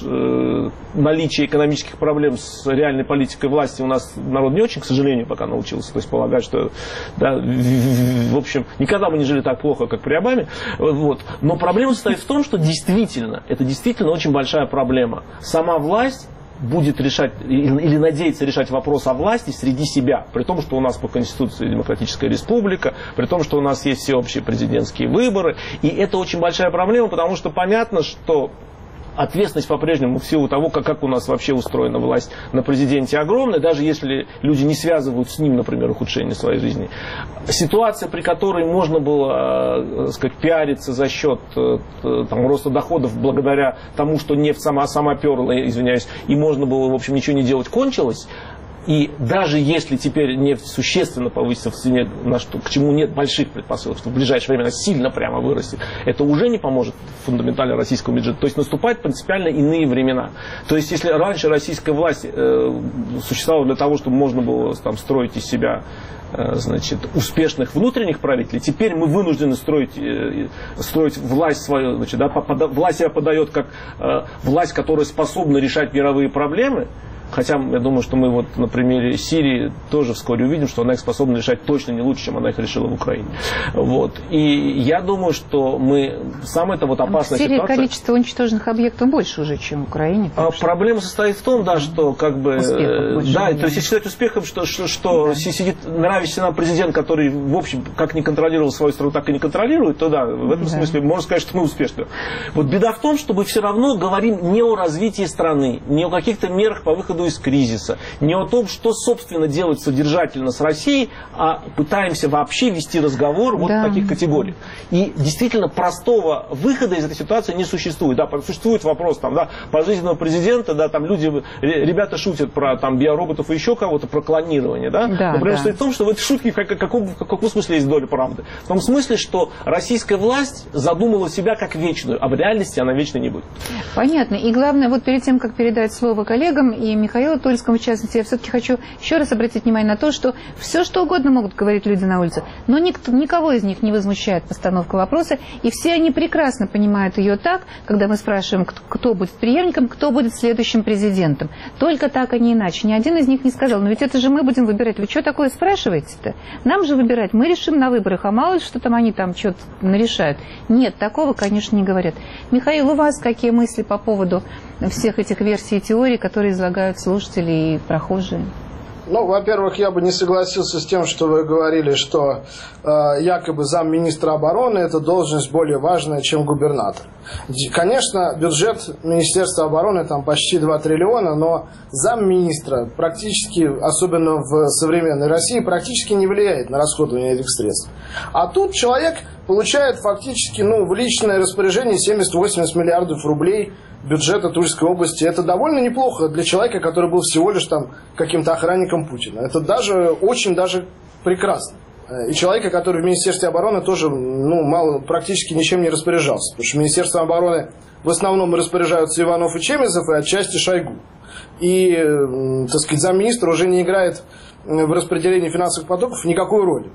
наличие экономических проблем с реальной политикой власти у нас народ не очень, к сожалению, пока научился. То есть полагать, что, да, в общем, никогда мы не жили так плохо, как при Обаме. Но проблема состоит в том, что это действительно очень большая проблема. Сама власть будет решать или надеется решать вопрос о власти среди себя, при том, что у нас по Конституции демократическая республика, при том, что у нас есть всеобщие президентские выборы. И это очень большая проблема, потому что понятно, что ответственность по-прежнему в силу того, как у нас вообще устроена власть на президенте, огромная, даже если люди не связывают с ним, например, ухудшение своей жизни. Ситуация, при которой можно было, пиариться за счет роста доходов благодаря тому, что нефть сама перла, извиняюсь, и можно было, в общем, ничего не делать, кончилась. И даже если теперь нефть существенно повысится в цене, к чему нет больших предпосылок, что в ближайшее время она сильно прямо вырастет, это уже не поможет фундаментально российскому бюджету. То есть наступают принципиально иные времена. То есть если раньше российская власть существовала для того, чтобы можно было строить из себя успешных внутренних правителей, теперь мы вынуждены строить власть свою. Власть себя подает как власть, которая способна решать мировые проблемы. Хотя я думаю, что мы вот на примере Сирии тоже вскоре увидим, что она их способна решать точно не лучше, чем она их решила в Украине. Вот. И я думаю, что самая это вот опасная ситуация... В Сирии количество уничтоженных объектов больше уже, чем в Украине. Проблема состоит в том, да, что как бы... Да, то есть если считать успехом, что сидит нравящийся нам президент, который, в общем, как не контролировал свою страну, так и не контролирует, то да, в этом смысле можно сказать, что мы успешны. Вот беда в том, что мы все равно говорим не о развитии страны, не о каких-то мерах по выходу из кризиса, не о том, что, собственно, делать содержательно с Россией, а пытаемся вообще вести разговор вот в таких категориях. И действительно простого выхода из этой ситуации не существует. Да, существует вопрос там, да, пожизненного президента, да, там ребята шутят про там, биороботов и еще кого-то, про клонирование. Да? Но проблема состоит в том, что в этой шутке в каком смысле есть доля правды? В том смысле, что российская власть задумала себя как вечную, а в реальности она вечной не будет. Понятно. И главное, вот перед тем, как передать слово коллегам, и Михаилу Тульскому, в частности, я все-таки хочу еще раз обратить внимание на то, что все, что угодно могут говорить люди на улице, но никого из них не возмущает постановка вопроса, и все они прекрасно понимают ее так, когда мы спрашиваем, кто будет преемником, кто будет следующим президентом. Только так, а не иначе. Ни один из них не сказал, но ведь это же мы будем выбирать. Вы что такое спрашиваете-то? Нам же выбирать, мы решим на выборах, а мало ли что там они там что-то нарешают. Нет, такого, конечно, не говорят. Михаил, у вас какие мысли по поводу всех этих версий и теорий, которые излагают слушатели и прохожие? Ну, во-первых, я бы не согласился с тем, что вы говорили, что якобы замминистра обороны – это должность более важная, чем губернатор. Конечно, бюджет Министерства обороны там почти 2 триллиона, но замминистра практически, особенно в современной России, практически не влияет на расходование этих средств. А тут человек получает фактически в личное распоряжение 70-80 миллиардов рублей бюджета Тульской области. Это довольно неплохо для человека, который был всего лишь там каким-то охранником Путина. Это даже очень даже прекрасно. И человека, который в Министерстве обороны тоже практически ничем не распоряжался. Потому что Министерством обороны в основном распоряжаются Иванов и Чемезов, и отчасти Шойгу. И, так сказать, замминистра уже не играет в распределении финансовых потоков никакой роли.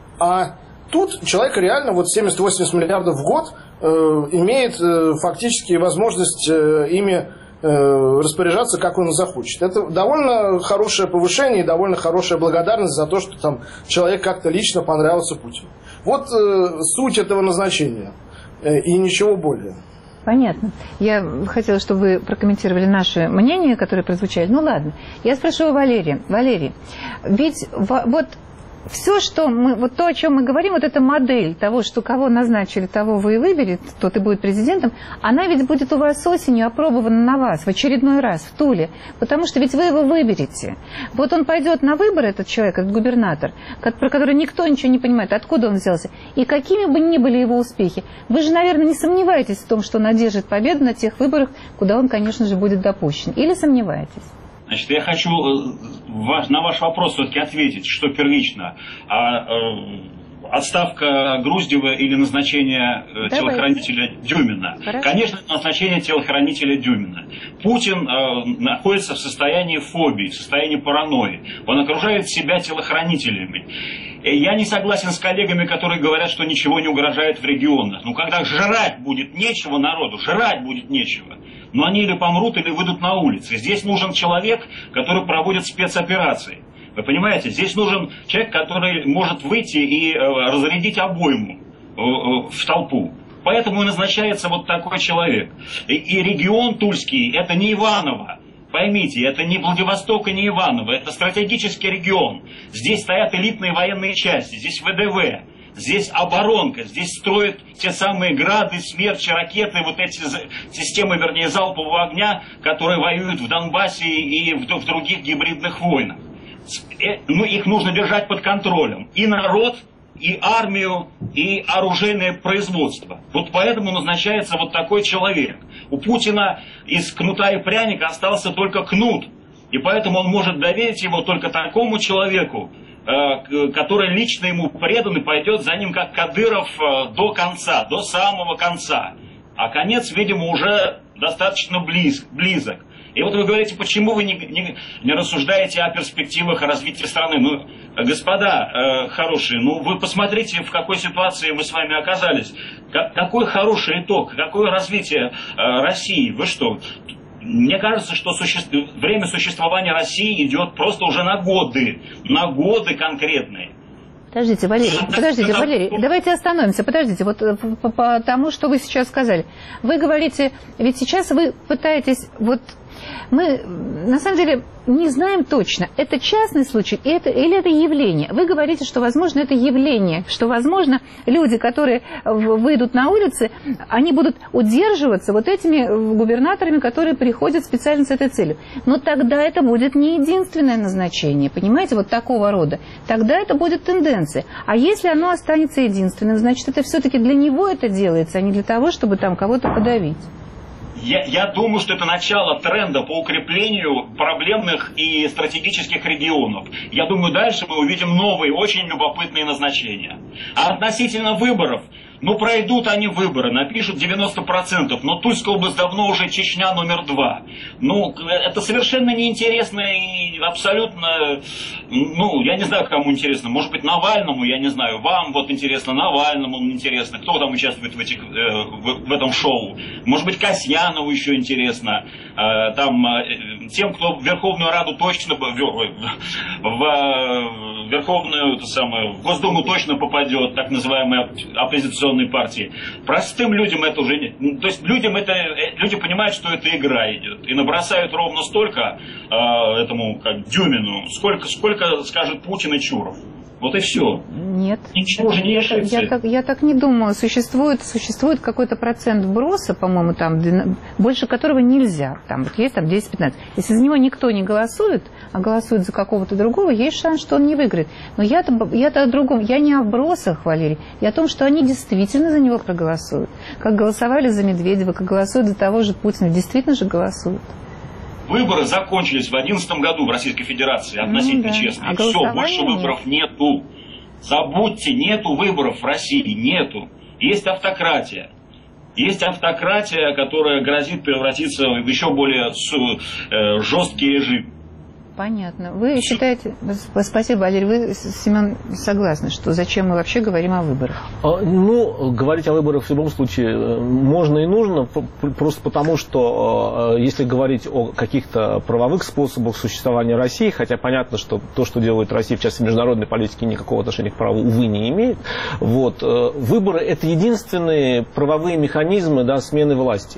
А тут человек реально 70-80 миллиардов в год имеет фактически возможность ими распоряжаться, как он захочет. Это довольно хорошее повышение и довольно хорошая благодарность за то, что там человек как-то лично понравился Путину. Вот суть этого назначения. И ничего более. Понятно. Я хотела, чтобы вы прокомментировали наши мнения, которые прозвучали. Ну ладно. Я спрошу у Валерия. Валерий, ведь вот все, что мы, вот то, о чем мы говорим, вот эта модель того, что кого назначили, того вы и выберете, тот и будет президентом, она ведь будет у вас осенью опробована на вас в очередной раз в Туле, потому что ведь вы его выберете. Вот он пойдет на выборы, этот человек, этот губернатор, про который никто ничего не понимает, откуда он взялся, и какими бы ни были его успехи. Вы же, наверное, не сомневаетесь в том, что он одержит победу на тех выборах, куда он, конечно же, будет допущен. Или сомневаетесь? Значит, я хочу на ваш вопрос все-таки ответить, что первично. Отставка Груздева или назначение телохранителя Дюмина? Хорошо. Конечно, назначение телохранителя Дюмина. Путин находится в состоянии фобии, в состоянии паранойи. Он окружает себя телохранителями. Я не согласен с коллегами, которые говорят, что ничего не угрожает в регионах. Ну, когда жрать будет нечего народу, жрать будет нечего. Но они или помрут, или выйдут на улицы. Здесь нужен человек, который проводит спецоперации. Вы понимаете, здесь нужен человек, который может выйти и разрядить обойму в толпу. Поэтому и назначается вот такой человек. И регион Тульский, это не Иваново. Поймите, это не Владивосток и не Иваново, это стратегический регион. Здесь стоят элитные военные части, здесь ВДВ. Здесь оборонка, здесь строят те самые грады, смерчи, ракеты, вот эти системы, вернее, залпового огня, которые воюют в Донбассе и в других гибридных войнах. Ну, их нужно держать под контролем. И народ, и армию, и оружейное производство. Вот поэтому назначается вот такой человек. У Путина из кнута и пряника остался только кнут. И поэтому он может доверить его только такому человеку, который лично ему предан и пойдет за ним, как Кадыров, до конца, до самого конца. А конец, видимо, уже достаточно близок. И вот вы говорите, почему вы не рассуждаете о перспективах развития страны. Ну, господа хорошие, вы посмотрите, в какой ситуации мы с вами оказались. Какой хороший итог, какое развитие России. Вы что? Мне кажется, что время существования России идет просто уже на годы конкретные. Подождите, Валерий, давайте остановимся. Подождите, вот по тому, что вы сейчас сказали. Вы говорите, ведь сейчас вы пытаетесь, вот мы на самом деле не знаем точно, это частный случай или это явление. Вы говорите, что, возможно, это явление, что, возможно, люди, которые выйдут на улицы, они будут удерживаться вот этими губернаторами, которые приходят специально с этой целью. Но тогда это будет не единственное назначение, понимаете, вот такого рода. Тогда это будет тенденция. А если оно останется единственным, значит, это все-таки для него это делается, а не для того, чтобы там кого-то подавить. Я думаю, что это начало тренда по укреплению проблемных и стратегических регионов. Я думаю, дальше мы увидим новые, очень любопытные назначения. А относительно выборов, пройдут они выборы, напишут 90%, но Тульская область давно уже Чечня номер 2. Это совершенно неинтересно и абсолютно, я не знаю, кому интересно. Может быть, Навальному, я не знаю, вам вот интересно, Навальному интересно, кто там участвует в этом шоу. Может быть, Касьянову еще интересно, тем, кто в Верховную Раду точно, в Верховную, в Госдуму точно попадет, так называемые оппозиционные партии. Простым людям это уже не... То есть люди понимают, что это игра идет. И набросают ровно столько этому, как Дюмину, сколько скажет Путин и Чуров. Вот и все. Нет. Ничего уже не решится. Я так не думаю. Существует какой-то процент вброса, по-моему, там, больше которого нельзя. Там вот есть 10-15. Если за него никто не голосует, а голосует за какого-то другого, есть шанс, что он не выиграет. Но я-то о другом. Я не о вбросах, Валерий. Я о том, что они действительно за него проголосуют. Как голосовали за Медведева, как голосуют за того же Путина. Действительно же голосуют. Выборы закончились в 2011 году в Российской Федерации, относительно честно. Все, больше выборов нету. Забудьте, нету выборов в России, нету. Есть автократия. Есть автократия, которая грозит превратиться в еще более жесткий режим. Понятно. Вы считаете... Спасибо, Валерий. Вы, Семен, согласны, что зачем мы вообще говорим о выборах? Говорить о выборах в любом случае можно и нужно, просто потому, что если говорить о каких-то правовых способах существования России, хотя понятно, что то, что делает Россия в части международной политики, никакого отношения к праву, увы, не имеет, выборы – это единственные правовые механизмы смены власти.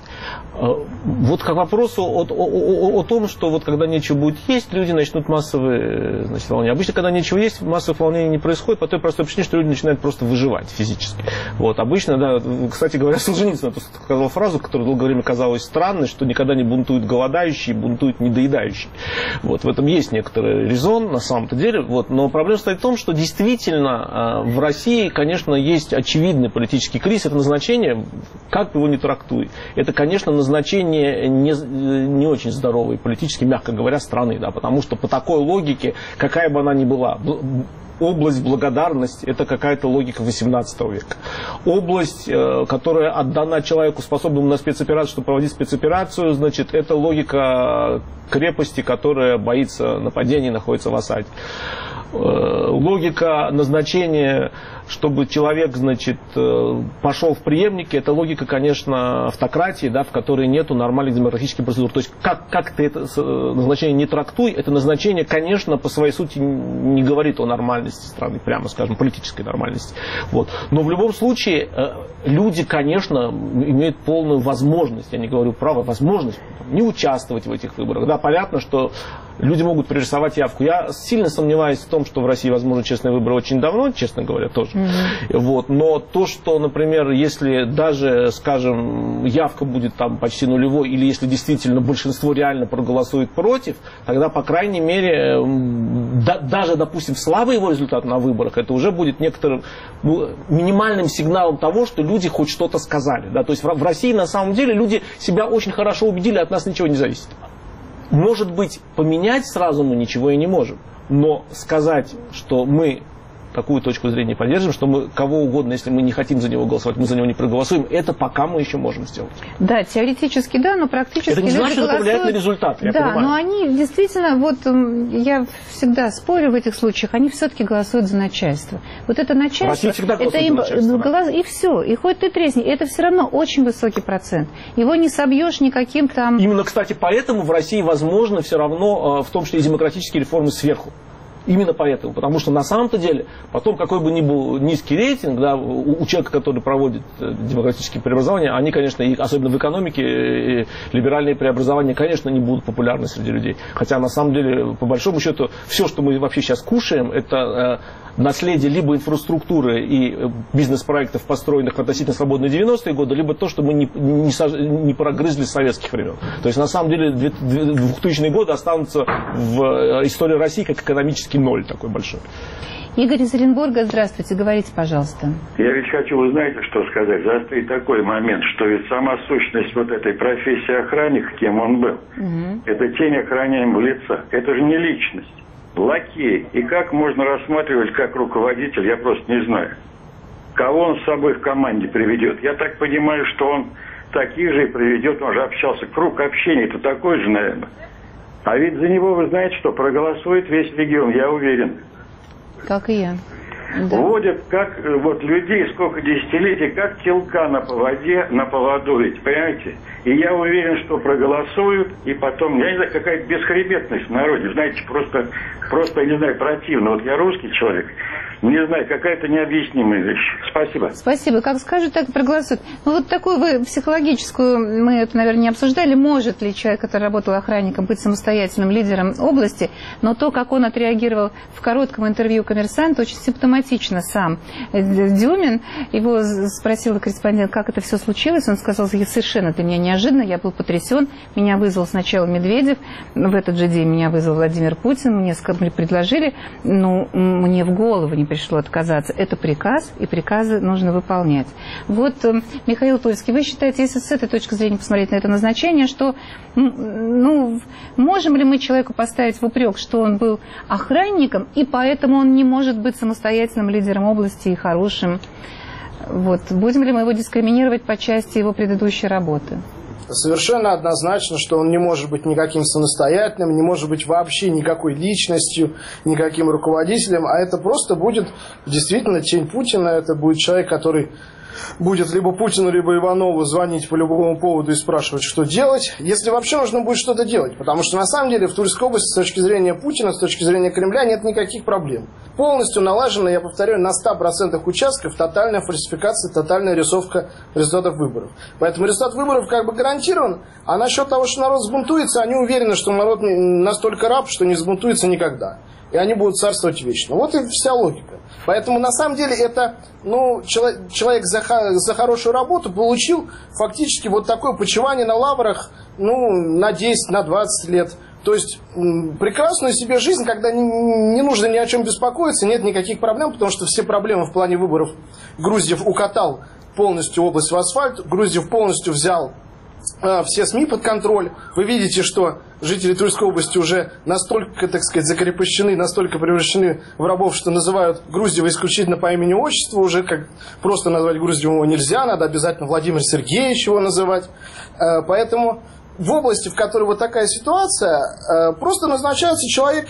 Вот к вопросу о том, что когда нечего будет есть, люди начнут массовые волнения. Обычно, когда нечего есть, массовых волнений не происходит по той простой причине, что люди начинают просто выживать физически. Обычно, кстати говоря, Солженицын сказал фразу, которая долгое время казалась странной, что никогда не бунтуют голодающие, бунтуют недоедающие. В этом есть некоторый резон на самом-то деле. Но проблема стоит в том, что действительно в России, конечно, есть очевидный политический кризис. Это назначение, как его ни трактуй, это, конечно, назначение не очень здоровой политически, мягко говоря, страны, потому что по такой логике, какая бы она ни была, область благодарности – это какая-то логика 18 века. Область, которая отдана человеку, способному на спецоперацию, чтобы проводить спецоперацию, значит, это логика крепости, которая боится нападений, находится в осаде. Логика назначения, чтобы человек, значит, пошел в преемники, это логика, конечно, автократии, в которой нету нормальных демократических процедур. То есть, как ты это назначение не трактуй, это назначение, конечно, по своей сути не говорит о нормальности страны, прямо скажем, политической нормальности. Но в любом случае, люди, конечно, имеют полную возможность, я не говорю право, возможность не участвовать в этих выборах. Понятно, что люди могут пририсовать явку. Я сильно сомневаюсь в том, что в России возможны честные выборы очень давно, честно говоря, тоже. Но то, что, например, если даже, скажем, явка будет почти нулевой, или если действительно большинство реально проголосует против, тогда, по крайней мере, даже, допустим, слабый его результат на выборах, это уже будет некоторым минимальным сигналом того, что люди хоть что-то сказали. То есть в России, на самом деле, люди себя очень хорошо убедили, от нас ничего не зависит. Может быть, поменять сразу мы ничего и не можем. Но сказать, что мы такую точку зрения поддерживаем, что мы кого угодно, если мы не хотим за него голосовать, мы за него не проголосуем. Это пока мы еще можем сделать. Да, теоретически да, но практически... Это не значит, что это влияет на результат, я понимаю. Да, но они действительно, вот я всегда спорю в этих случаях, они все-таки голосуют за начальство. Вот это начальство... Россия всегда голосует за начальство. И все, и хоть ты тресни, это все равно очень высокий процент. Его не собьешь никаким там... Именно, кстати, поэтому в России возможно все равно в том числе и демократические реформы сверху. Именно поэтому. Потому что на самом-то деле, потом какой бы ни был низкий рейтинг, да, у человека, который проводит демократические преобразования, они, конечно, и особенно в экономике, либеральные преобразования, конечно, не будут популярны среди людей. Хотя, на самом деле, по большому счету, все, что мы вообще сейчас кушаем, это наследие либо инфраструктуры и бизнес-проектов, построенных в относительно свободные 90-е годы, либо то, что мы не прогрызли с советских времен. То есть, на самом деле, 2000-е годы останутся в истории России как экономический ноль такой большой. Игорь из Оренбурга, здравствуйте, говорите, пожалуйста. Я ведь хочу, вы знаете, что сказать, заострить такой момент, что ведь сама сущность вот этой профессии охранника, кем он был, это тень охраняемого лица, это же не личность. Лакей. И как можно рассматривать как руководитель, я просто не знаю. Кого он с собой в команде приведет? Я так понимаю, что он таких же и приведет, он же общался, круг общения, это такой же, наверное. А ведь за него, вы знаете что, проголосует весь регион, я уверен. Как и я. Да. Водят как вот людей сколько десятилетий, как телка на поводу, ведь, понимаете? И я уверен, что проголосуют, и потом, я не знаю, какая-то бесхребетность в народе, знаете, просто, я не знаю, противно. Вот я русский человек, не знаю, какая-то необъяснимая вещь. Спасибо. Спасибо. Как скажут, так и проголосуют. Ну, вот такую вы психологическую, мы это, наверное, не обсуждали, может ли человек, который работал охранником, быть самостоятельным лидером области, но то, как он отреагировал в коротком интервью «Коммерсанту», очень симптоматично сам. Дюмин, его спросил корреспондент, как это все случилось, он сказал, совершенно для меня неожиданно, я был потрясен, меня вызвал сначала Медведев, в этот же день меня вызвал Владимир Путин, мне предложили, но мне в голову не пришло отказаться. Это приказ, и приказы нужно выполнять. Вот, Михаил Тульский, вы считаете, если с этой точки зрения посмотреть на это назначение, что, ну, можем ли мы человеку поставить в упрек, что он был охранником, и поэтому он не может быть самостоятельным лидером области и хорошим? Вот. Будем ли мы его дискриминировать по части его предыдущей работы? Совершенно однозначно, что он не может быть никаким самостоятельным, не может быть вообще никакой личностью, никаким руководителем, а это просто будет действительно тень Путина, это будет человек, который будет либо Путину, либо Иванову звонить по любому поводу и спрашивать, что делать, если вообще нужно будет что-то делать. Потому что на самом деле в Тульской области с точки зрения Путина, с точки зрения Кремля нет никаких проблем. Полностью налажена, я повторяю, на 100% участков тотальная фальсификация, тотальная рисовка результатов выборов. Поэтому результат выборов как бы гарантирован, а насчет того, что народ сбунтуется, они уверены, что народ настолько раб, что не сбунтуется никогда. И они будут царствовать вечно. Вот и вся логика. Поэтому на самом деле это, ну, человек за хорошую работу получил фактически вот такое почивание на лаврах, ну, на 10, на 20 лет. То есть прекрасную себе жизнь, когда не нужно ни о чем беспокоиться, нет никаких проблем, потому что все проблемы в плане выборов Груздев укатал полностью область в асфальт, Груздев полностью взял все СМИ под контроль. Вы видите, что жители Тульской области уже настолько, так сказать, закрепощены, настолько превращены в рабов, что называют Груздева исключительно по имени-отчеству. Уже как просто назвать Груздева нельзя, надо обязательно Владимир Сергеевич его называть. Поэтому в области, в которой вот такая ситуация, просто назначается человек,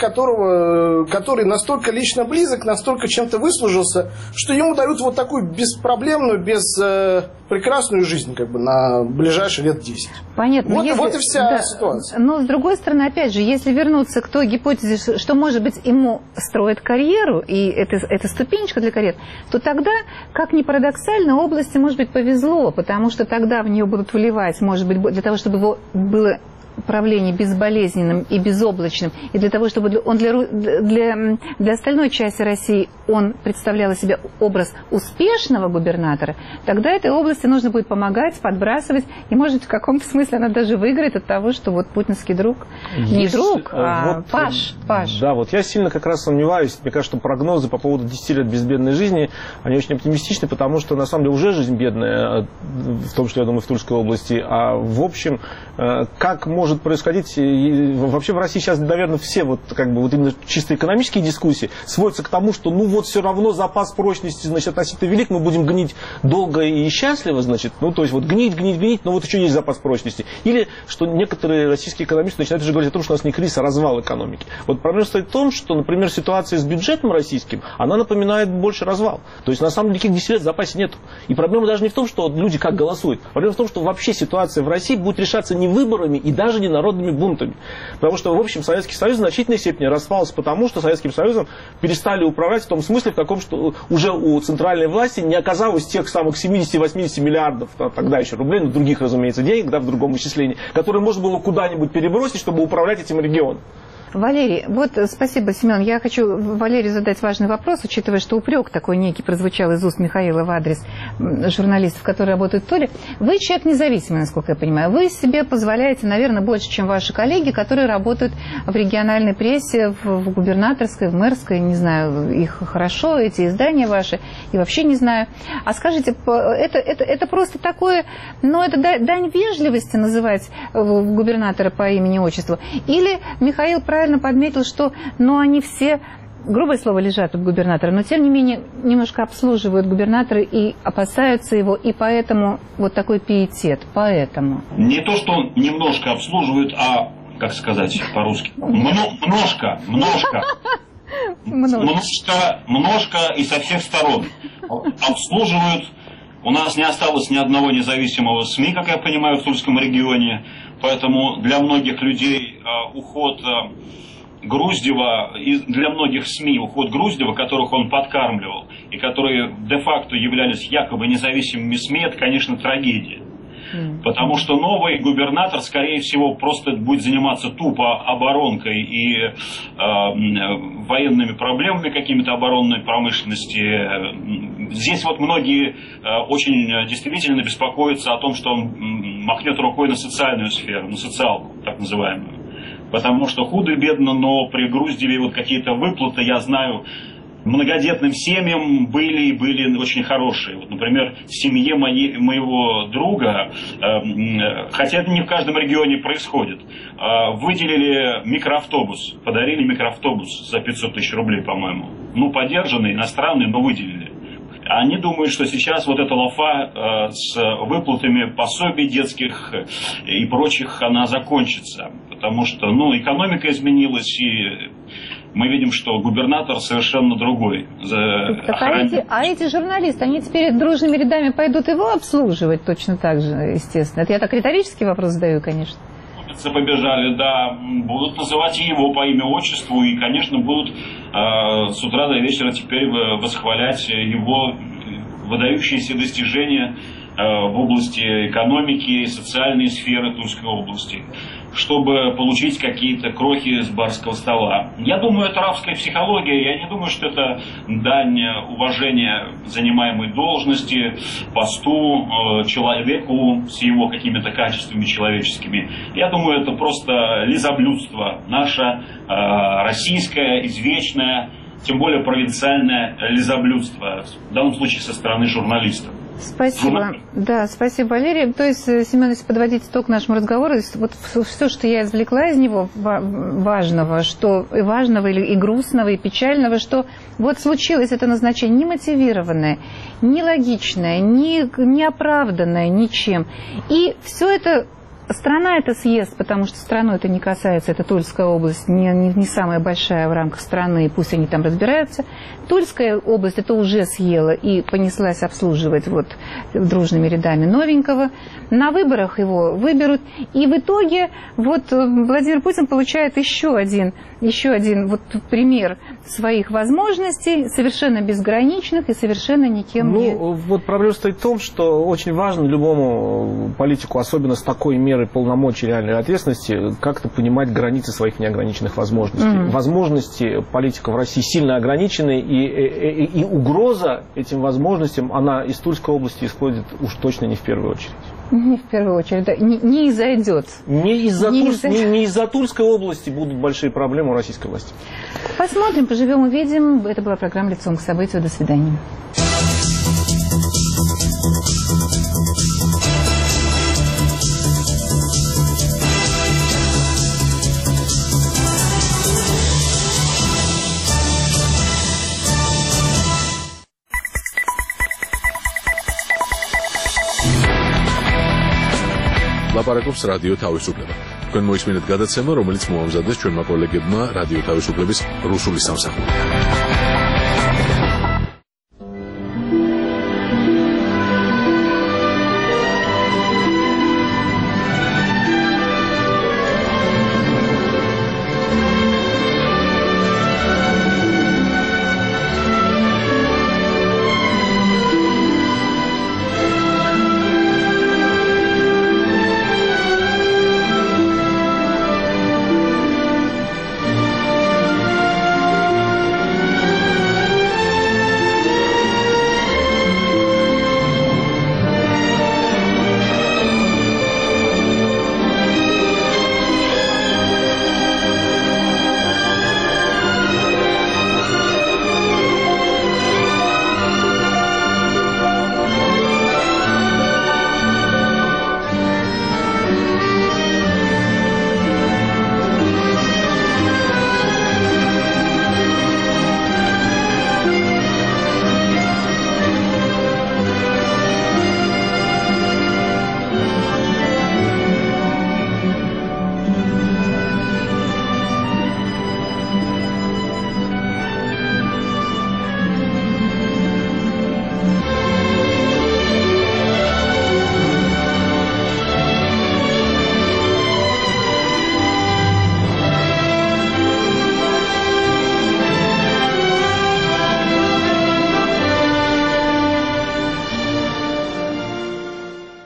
который настолько лично близок, настолько чем-то выслужился, что ему дают вот такую беспроблемную, прекрасную жизнь как бы на ближайшие лет 10. Понятно. Вот и вся ситуация. Но с другой стороны, опять же, если вернуться к той гипотезе, что, может быть, ему строят карьеру, и это ступенечка для карьеры, то тогда, как ни парадоксально, области, может быть, повезло, потому что тогда в нее будут выливать, может быть, для того, чтобы его было правление безболезненным и безоблачным, и для того, чтобы он для остальной части России он представлял из себя образ успешного губернатора, тогда этой области нужно будет помогать, подбрасывать, и, может, в каком-то смысле она даже выиграет от того, что вот путинский друг, не друг, а вот, Паш. Да, вот я сильно как раз сомневаюсь, мне кажется, что прогнозы по поводу 10 лет безбедной жизни, они очень оптимистичны, потому что, на самом деле, уже жизнь бедная, в том, что, я думаю, в Тульской области, а в общем, как может может происходить. И вообще в России сейчас, наверное, все вот как бы вот именно чисто экономические дискуссии сводятся к тому, что ну вот все равно запас прочности, значит, относительно велик, мы будем гнить долго и счастливо, значит, ну то есть вот гнить, но вот еще есть запас прочности. Или что некоторые российские экономисты начинают уже говорить о том, что у нас не кризис, а развал экономики. Вот проблема стоит в том, что, например, ситуация с бюджетом российским, она напоминает больше развал. То есть на самом деле никаких десятилетий в запасе нет. И проблема даже не в том, что люди как голосуют. Проблема в том, что вообще ситуация в России будет решаться не выборами и даже не народными бунтами. Потому что, в общем, Советский Союз в значительной степени распался потому, что Советским Союзом перестали управлять в том смысле, в каком, что уже у центральной власти не оказалось тех самых 70-80 миллиардов, тогда еще рублей, но других, разумеется, денег, да, в другом исчислении, которые можно было куда-нибудь перебросить, чтобы управлять этим регионом. Валерий, вот спасибо, Семен. Я хочу Валерию задать важный вопрос, учитывая, что упрек такой некий прозвучал из уст Михаила в адрес журналистов, которые работают в Туле. Вы человек независимый, насколько я понимаю. Вы себе позволяете, наверное, больше, чем ваши коллеги, которые работают в региональной прессе, в губернаторской, в мэрской, не знаю, их хорошо, эти издания ваши, и вообще не знаю. А скажите, это просто такое, ну, это дань вежливости называть губернатора по имени-отчеству? Или Михаил правильно подметил, что они все, грубое слово, лежат от губернатора, но тем не менее немножко обслуживают губернатора и опасаются его, и поэтому вот такой пиетет, поэтому. Не то, что немножко обслуживают, а, как сказать по-русски, множко и со всех сторон обслуживают. У нас не осталось ни одного независимого СМИ, как я понимаю, в Тульском регионе. Поэтому для многих людей уход Груздева, и для многих СМИ уход Груздева, которых он подкармливал, и которые де-факто являлись якобы независимыми СМИ, это, конечно, трагедия. Потому что новый губернатор, скорее всего, просто будет заниматься тупо оборонкой и военными проблемами какими-то оборонной промышленности. Здесь вот многие очень действительно беспокоятся о том, что он махнет рукой на социальную сферу, на социалку, так называемую. Потому что худо-бедно, но при Груздеве вот какие-то выплаты, я знаю, многодетным семьям были очень хорошие. Вот, например, в семье моего друга, хотя это не в каждом регионе происходит, выделили микроавтобус, подарили микроавтобус за 500 тысяч рублей, по-моему. Ну, подержанный, иностранный, но выделили. Они думают, что сейчас вот эта лафа с выплатами пособий детских и прочих, она закончится. Потому что, экономика изменилась, и мы видим, что губернатор совершенно другой. А эти журналисты, они теперь дружными рядами пойдут его обслуживать точно так же, естественно? Это я так риторический вопрос задаю, конечно. Побежали, да, будут называть его по имя-отчеству, и, конечно, будут с утра до вечера теперь восхвалять его выдающиеся достижения в области экономики и социальной сферы Тульской области, чтобы получить какие-то крохи с барского стола. Я думаю, это рабская психология. Я не думаю, что это дань уважения занимаемой должности, посту, человеку с его какими-то качествами человеческими. Я думаю, это просто лизоблюдство. Наше российское, извечное, тем более провинциальное лизоблюдство. В данном случае со стороны журналистов. Спасибо. Да, спасибо, Валерий. То есть, Семен, если подводить итог нашему разговору, вот все, что я извлекла из него важного и грустного, и печального, что вот случилось это назначение немотивированное, нелогичное, неоправданное ничем. И все это страна это съест, потому что страну это не касается, это Тульская область, не самая большая в рамках страны, пусть они там разбираются. Тульская область это уже съела и понеслась обслуживать вот дружными рядами новенького. На выборах его выберут, и в итоге вот Владимир Путин получает еще один вот пример своих возможностей, совершенно безграничных и совершенно никем не... Вот проблема стоит в том, что очень важно любому политику, особенно с такой мерой полномочий реальной ответственности, как-то понимать границы своих неограниченных возможностей. Возможности политика в России сильно ограничены, и угроза этим возможностям, она из Тульской области исходит уж точно не в первую очередь. Не в первую очередь, да. Не изойдет. Не из-за Тульской области будут большие проблемы у российской власти. Посмотрим, поживем, увидим. Это была программа «Лицом к событию». До свидания. ლაპარაკობს რადიო თავისუფლება. თქვენ მოისმინეთ გადაცემა, რომელიც მოამზადეს ჩვენმა კოლეგებმა რადიო თავისუფლების რუსული სამსახური.